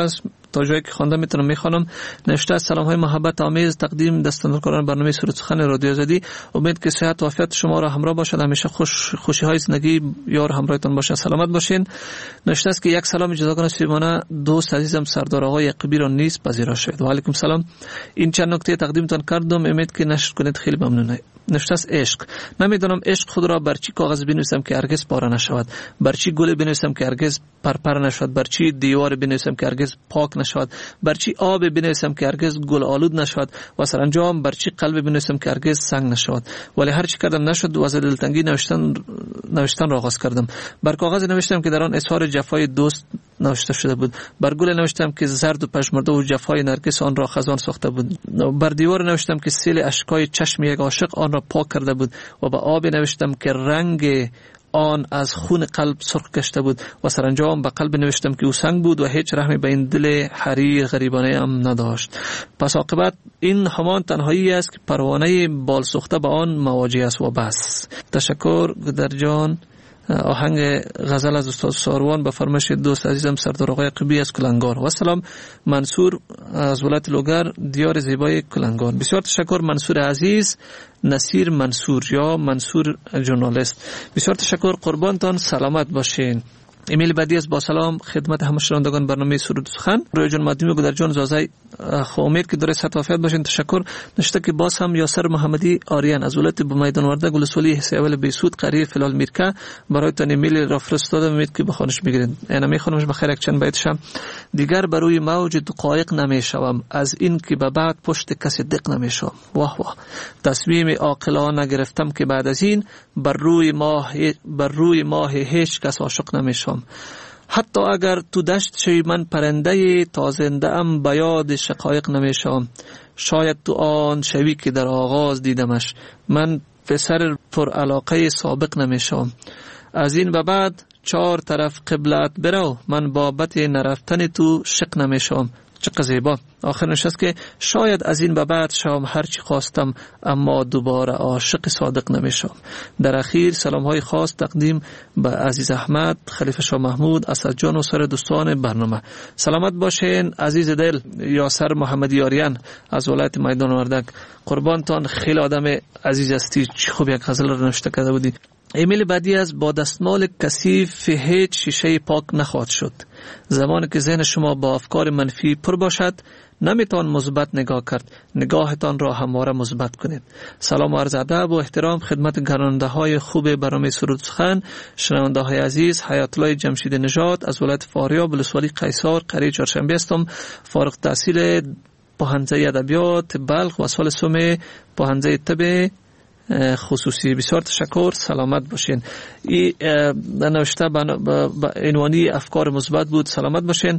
تا جایی که خوانده میتونم میخوانم. نوشته سلام های محبت آمیز تقدیم دستاندرکاران برنامه سرود سخن رادیو آزادی. امید که صحت و عافیت شما را همراه باشد، همیشه خوشی های زندگی یار همراهتان باشه، سلامت باشین. نوشته است که یک سلام جداگانه سیمانه دوست عزیزم سردار آقای یعقوبی را نیست پذیرا شد. و علیکم سلام. این چند نکته تقدیمتان کردم، امید که نشر کنید، خیلی ممنونم. نوشته است عشق. نمیدونم عشق خود را بر چی کاغذ بنویسم که هرگز پاره نشود، بر چی گل بنویسم که هرگز پرپر نشود، بر چی دیوار بنویسم که هرگز پاک نشود، بر چی آب بنویسم که هرگز گل آلود نشود و سرانجام بر چی قلب بنویسم که هرگز سنگ نشود. ولی هر چی کردم نشد و از دلتنگی نوشتن را آغاز کردم. بر کاغذ نوشتم که در آن اظهار جفای دوست نوشته شده بود، بر گل نوشتم که زرد و پژمرده و جفای نرگس آن را خزان ساخته بود، بر دیوار نوشتم که سیل اشکای چشم یک عاشق آن را پاک کرده بود و به آب نوشتم که رنگ آن از خون قلب سرخ گشته بود و سرانجام به قلب نوشتم که او سنگ بود و هیچ رحمی به این دل حریر غریبانه هم نداشت. پس عاقبت این همان تنهایی است که پروانه بال سوخته به آن مواجه است و بس. تشکر در جان. آهنگ غزل از استاد ساروان به فرمایش دوست عزیزم سردار آقای یعقوبی از کلنگار. و سلام منصور از ولایت لوگر دیار زیبای کلنگار. بسیار تشکر منصور عزیز، نصیر منصور یا منصور ژورنالیست. بسیار تشکر، قربانتان، سلامت باشین. ایمیل بعدی از با سلام خدمت همه شنوندگان برنامه سرود سخن. روی جان مدیمی گذر جان زازای امید که داره صحت و عافیت باشین. تشکر. نشته که باز هم یاسر محمدی آریان از ولایت میدان وردک ولسوالی حصه اول بیسود قریه فلال میرکه برایتان ایمیل را فرستادم، امید که بخونش بگیرید. انا میخونمش بخیر یک چند بیتشم. دیگر بر روی موج دقایق نمیشوم، از این که به بعد پشت کسی دق نمیشوم. واه واه. تصمیم عاقلانه گرفتم که بعد از این بر روی ماه هیچ کس عاشق نمیشم. حتی اگر تو دشت شوی من پرنده تازنده ام به یاد شقایق نمیشم. شاید تو آن شوی که در آغاز دیدمش، من پسر پر علاقه سابق نمیشم. از این به بعد 4 طرف قبلت برو، من بابت نرفتن تو شق نمیشم. چقدر زیبا. آخر نشست که شاید از این به بعد شام هر چی خواستم اما دوباره عاشق صادق نمیشم. در اخیر سلام های خاص تقدیم به عزیز احمد، خلیفه شاه محمود، اسد جان و سر دوستان برنامه. سلامت باشین عزیز دل. یاسر محمدی آریان از ولایت میدان وردک. قربانتان، خیلی آدم عزیز هستی، چه خوب یک غزل رو نوشته کرده بودی. ایمیل بعدی از با دستمال کثیف هیچ شیشه پاک نخواهد شد. زمانی که ذهن شما با افکار منفی پر باشد نمیتوان مثبت نگاه کرد، نگاهتان را همواره مثبت کنید. سلام و عرض ادب و احترام خدمت گراننده های خوب برنامه سرود سخن، شنونده های عزیز. حیات الله جمشید نژاد از ولایت فاریاب ولسوالی قیصر قریه چهارشنبه هستم. فارغ التحصیل پوهنځی ادبیات بلخ و سال سوم پوهنځی طب خصوصی. بسیار تشکر، سلامت باشین. این نوشته به عنوانی افکار مثبت بود. سلامت باشین.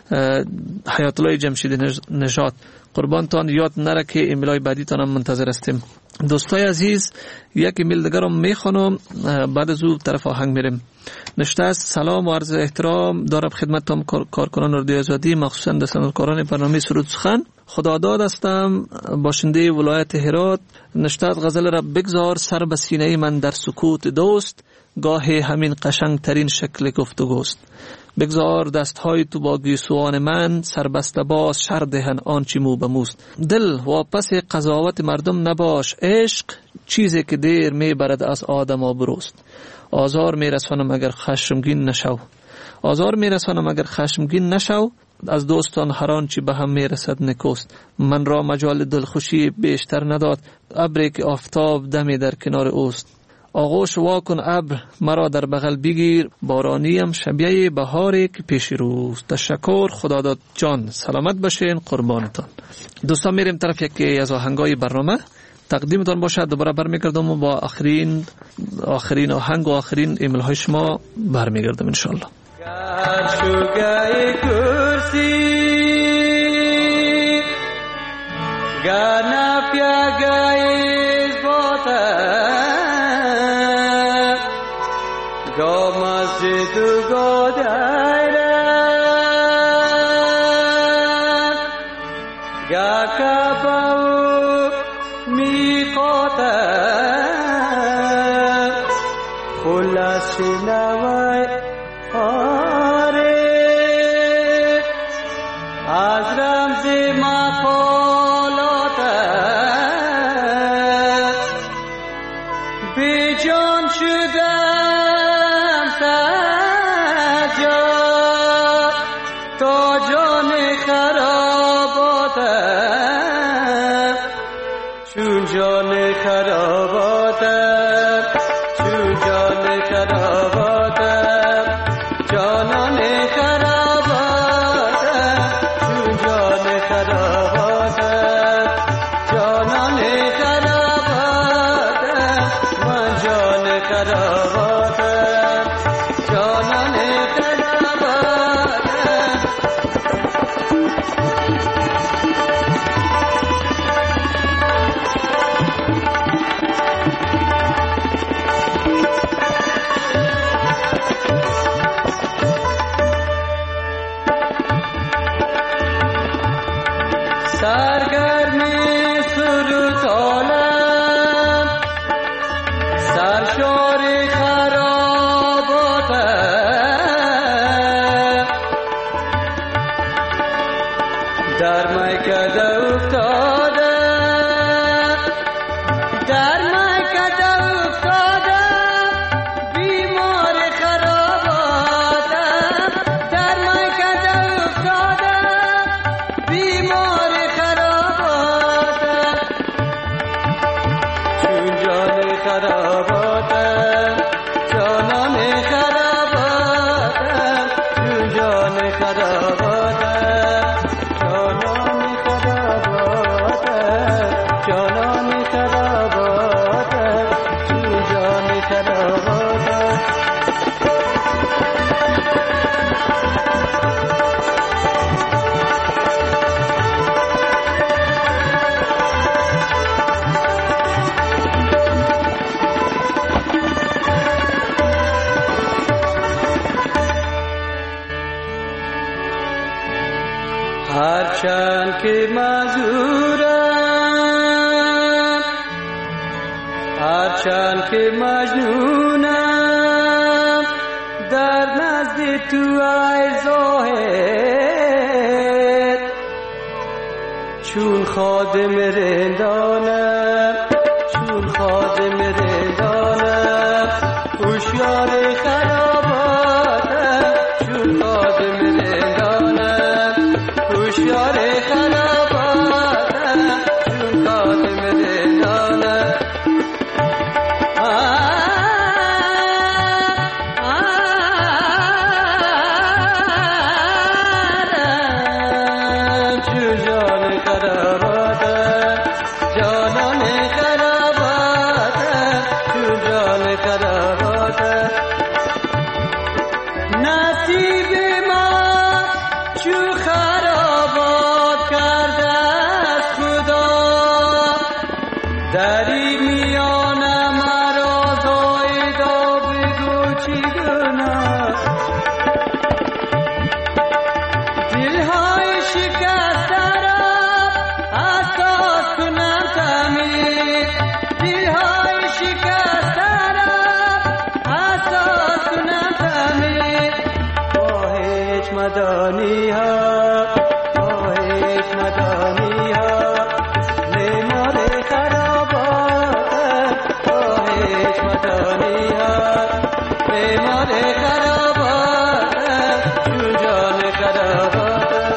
حیات الله جمشید نژاد. قربانتان، یاد نره که ایمیلای بعدی تانم منتظر هستیم. دوستای عزیز، یک ایمیل دیگر رو میخوانم، بعد از او طرف آهنگ میریم. نوشته است سلام و عرض احترام دارم خدمت تمام کارکنان رادیو آزادی، مخصوصا دستاندرکاران برنامه سرود سخن. خداداد هستم، باشنده ولایت هرات. نوشته غزل را بگذار سر به سینه من در سکوت دوست، گاهی همین قشنگ ترین شکل گفتگوست. بگذار دستهای تو با گیسوان من، سربسته باز شر دهن آنچه مو به موست. دل واپس قضاوت مردم نباش، عشق چیزی که دیر میبرد از آدم آبروست. آزار میرسانم اگر خشمگین نشو، از دوستان هر آنچه به هم میرسد نکوست. من را مجال دلخوشی بیشتر نداد، ابری که آفتاب دمی در کنار اوست. آغوش واکن ابر مرا در بغل بگیر، بارانیم شبیه بهاری که پیش روست. تشکر، خداداد جان. سلامت باشین، قربانتان. دوستان میریم طرف یکی از آهنگای برنامه تقدیمتان باشد. دوباره برمیگردم و با آخرین آهنگ و آخرین ایمیل های شما برمیگردم انشالله. شوگای کرسی گانا پیاگای باتا گا مسجد گا دایره گا کباو میقاتا خلاص نوای تا جان خراباتم چون جان خراباتم چون جان خراباتم جانان خراباتم چون جان خراباتم جانان خراباتم من جان خراباتم جانان سرگرمی سرود عالم سرشار خراباتم در میکده افتاده در میکده افتاده بیمار خراباتم در میکده افتاده بیمار خراباتم چون جان خراباتم جانان خراباتم چون جان خراباتم جانان خراباتم جانان خراباتم چون جان خراباتم هرچند که معذورم هرچند که مجنونم در نزد تو ای زاهد چون خادم رندانم چون خادم رندانم هوشیار خراباتم چون خادم رندانم هوشیار خراباتم چون خادم رندانم چون جان خراباتم جانان خراباتم چون جان خراباتم نصیب ما چو خرابات کرده از خدا در این میانه مرا زایدا بگو چی گناه دلهای شکسته را اساس کنم تعمیر دلهای شکسته را اساس کنم تعمیر با هیچ مدانی ها با هیچ مدانی ها معمار خراباتم با هیچ مدانی ها معمار خراباتم چون جان خراباتم.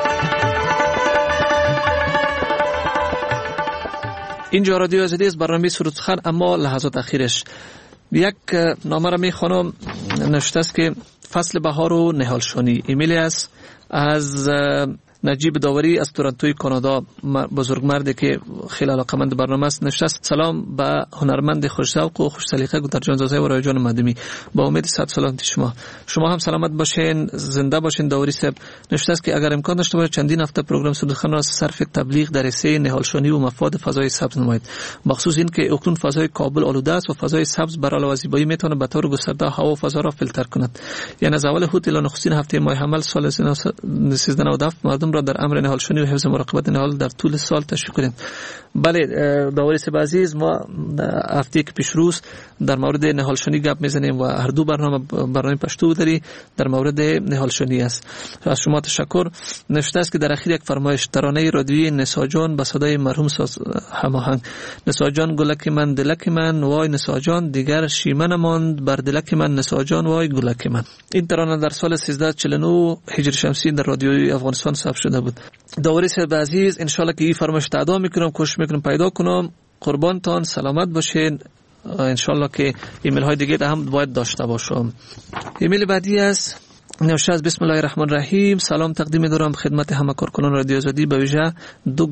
اینجا رادیو آزادی است، برنامه سرودخوان. اما لحظات اخیرش یک نامه را میخوانم. نوشته است که فصل بهار و نهالشانی. ایمیلی است از نجیب داوری از تورنتوی کانادا، بزرگمردی که خیلی علاقه‌مند برنامه است. نوشته است سلام به هنرمند خوش‌ذوق و خوش سلیقه گودرجان زاده و رایجان مدمی. با امید صحت سلامتی شما هم سلامت باشین، زنده باشین. داوری صاحب نوشته است که اگر امکان داشته باشه چندین هفته پروگرام سرودخوان را صرف تبلیغ در حصه نهالشانی و مفاد فضای سبز نمایید، مخصوص این که اکنون فضای کابل آلوده است و فضای سبز برای علاوه زیبایی میتونه به طور گسترده هوا و فضا را فیلتر کند. یعنی از اول هوت الی نخستین هفته ماه حمل سال 1397 مردم را در امر نهالشنی و حفظ مراقبت نهال در طول سال تشویق کنیم. بله داوری عزیز، ما هفته که پیش روز در مورد نهالشنی گپ میزنیم و هر دو برنامه پشتو داری در مورد نهالشنی است. از شما تشکر. نوشته است که در اخیر یک فرمایش ترانه رادیویی نساجان با صدای مرحوم هماهنگ: نساجان گلک من دلک من وای نساجان، دیگر شیمن ماند بر دلک من نساجان وای گلک من. این ترانه در سال 1349 هجری شمسی در رادیوی افغانستان ثبت شده بود. داوری عزیز، ان شاء الله که این فرمایش تعدا میکنم، کوشش میکنم پیدا کنم. قربانتان، سلامت باشین. ان شاء الله که ایمیل های دیگه هم باید داشته باشم. ایمیل بعدی است نوشته است: بسم الله الرحمن الرحیم. سلام تقدیم دارم خدمت همه کارکنان رادیو آزادی، به ویژه دو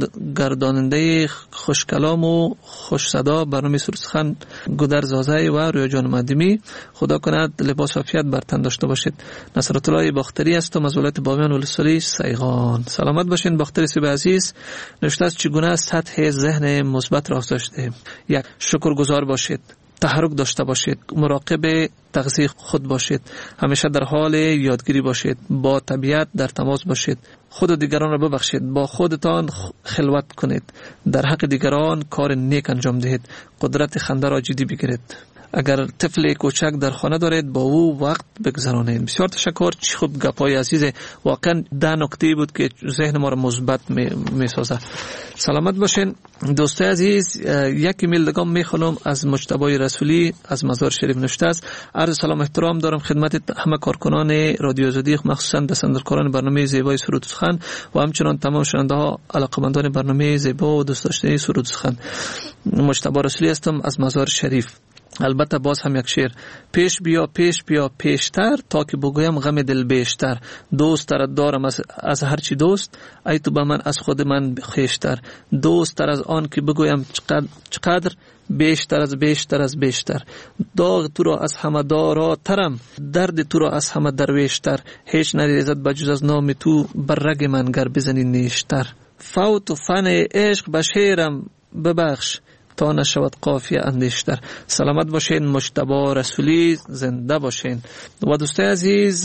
گرداننده خوشکلام و خوش صدا برنامه سرودسخن گودر زازای و رویا جان مدیمی. خدا کند لباس عافیت بر تن داشته باشید. نصرت الله باختری هستم از ولایت بامیان ولسوالی سیغان. سلامت باشین باختری صاحب عزیز. نوشته است: چگونه سطح ذهن مثبت را افزایش دهیم؟ یک، شکرگزار باشید، تحرک داشته باشید، مراقب تغذیه خود باشید، همیشه در حال یادگیری باشید، با طبیعت در تماس باشید، خود و دیگران را ببخشید، با خودتان خلوت کنید، در حق دیگران کار نیک انجام دهید، قدرت خنده را جدی بگیرید. اگر طفل کوچک در خانه دارید با او وقت بگذرانید. بسیار تشکر. چه خوب گپای عزیز، واقعا 10 نکته بود که ذهن ما را مثبت میسازه. سلامت باشین دوستای عزیز. یک ایمیل دیگه میخونم از مجتبی رسولی از مزار شریف. نوشته است: عرض سلام احترام دارم خدمت همه کارکنان رادیو آزادی، مخصوصا دستاندرکاران برنامه زیبای سرود سخن و همچنان تمام شنونده ها علاقه‌مندان برنامه زیبا و دوست داشتنی سرود سخن. مجتبی رسولی هستم از مزار شریف. البته باز هم یک شعر: پیش بیا پیش بیا پیشتر تا که بگویم غم دل بیشتر، دوست تر دارم از هرچی دوست، ای تو به من از خود من خیشتر، دوست تر از آن که بگویم چقدر، بیشتر از بیشتر از بیشتر، داغ تو را از همه داراترم، درد تو را از همه درویشتر، هیچ نریزد بجز از نام تو بر رگ من گر بزنی نیشتر، فوت و فن عشق به شعرم ببخش تا نشود قافیه اندیشتر. سلامت باشین مجتبی رسولی، زنده باشین. و دوستای عزیز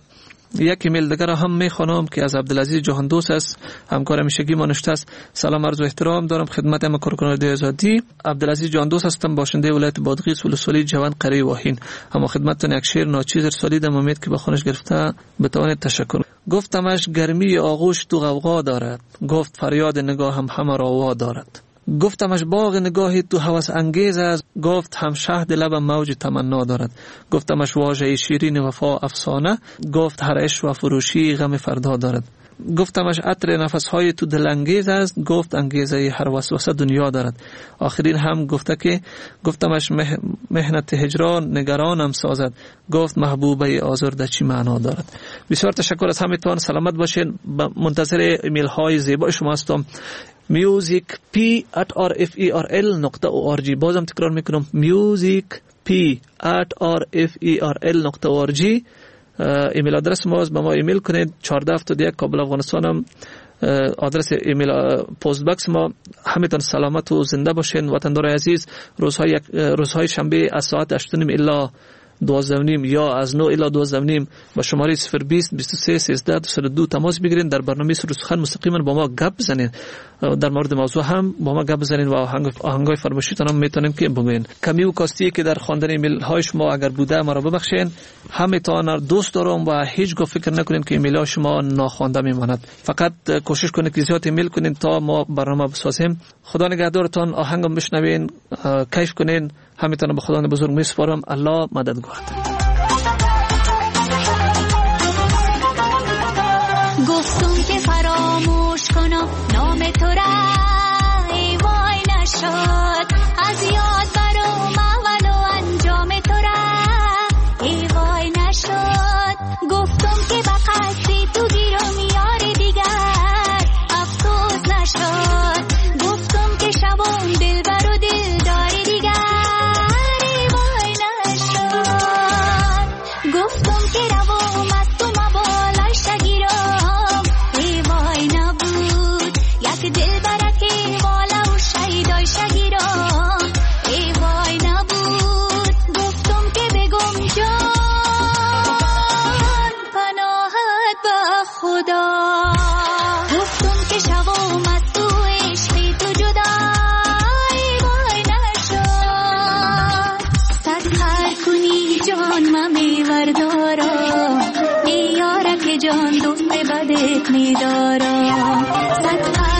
یک ایمیل دیگر هم میخوانم که از عبدالعزیز جهان دوست است، همکار همیشگی ما. نوشته است: سلام عرض و احترام دارم خدمت همه کارکنان رادیو آزادی. عبدالعزیز جهان دوست هستم، باشنده ولایت بادغیس ولسوالی جوان قریه واهین. اما خدمتتون یک شعر ناچیز ارسالی دم، امید که به خونش گرفته بتوانید تشکر. گفتمش گرمی آغوش تو غوغا دارد، گفت فریاد نگاه همه را وا دارد. گفتمش باغ نگاهی تو هوس انگیز است، گفت هم شهد لبم موج تمنا دارد. گفتمش واژه شیرین وفا افسانه، گفت هر عشق و فروشی غم فردا دارد. گفتمش عطر نفسهای تو دلانگیز است، گفت انگیزه هر وسوسه دنیا دارد. آخرین هم گفته که گفتمش مهنت هجران نگرانم سازد، گفت محبوبه آزرده چی معنا دارد. بسیار تشکر از همتون. سلامت باشین. منتظر ایمیل های زیبای شما هستم. musicp@rferl.org. بازم تکرار میکنم musicp@rferl.org. ایمیل آدرس ما است، به ما ایمیل کنید. 1471 کابل افغانستان هم آدرس ایمیل پست باکس ما. همتون سلامت و زنده باشین وطندار عزیز. روزهای شنبه از ساعت 8:30 الی 12:30 یا از 9 الی 12:30 با شماره 020 23 13 202 تماس بگیرید. در برنامه سرودسخن مستقیما با ما گپ بزنید، در مورد موضوع هم با ما گپ بزنید و آهنگای فرمایشتون هم میتونیم که بگوین. کمی و کاستی که در خواندن ایمیل های شما اگر بوده مرا ببخشید. همتون دوست دارم و هیچگاه فکر نکنید که ایمیل های شما ناخوانده میماند. فقط کوشش کنید که زیاد ایمیل کنید تا ما برنامه بسازیم. خدا نگهدارتان. آهنگم بشنوین، کیف کنین. همتون به خدا بزرگ میسپارم. الله مددگار. گفتم که فراموش کنم نام تو را، ای وای نشد از یاد برام اول و انجام تو را، ای وای نشد. گفتم که به قصری تو گیرم یار دیگر، افسوس نشد. گفتم که شبم دلبر و دلدار دیگر، ای وای نشد. گفتم که روام از تو مبالای شگیرم، ای وای نبود. یک دلبر که والا و شیدای شگیرم، ای وای نبود. گفتم که بگم جان پناهت به خدا. جان دوست بدت می‌دارم. صد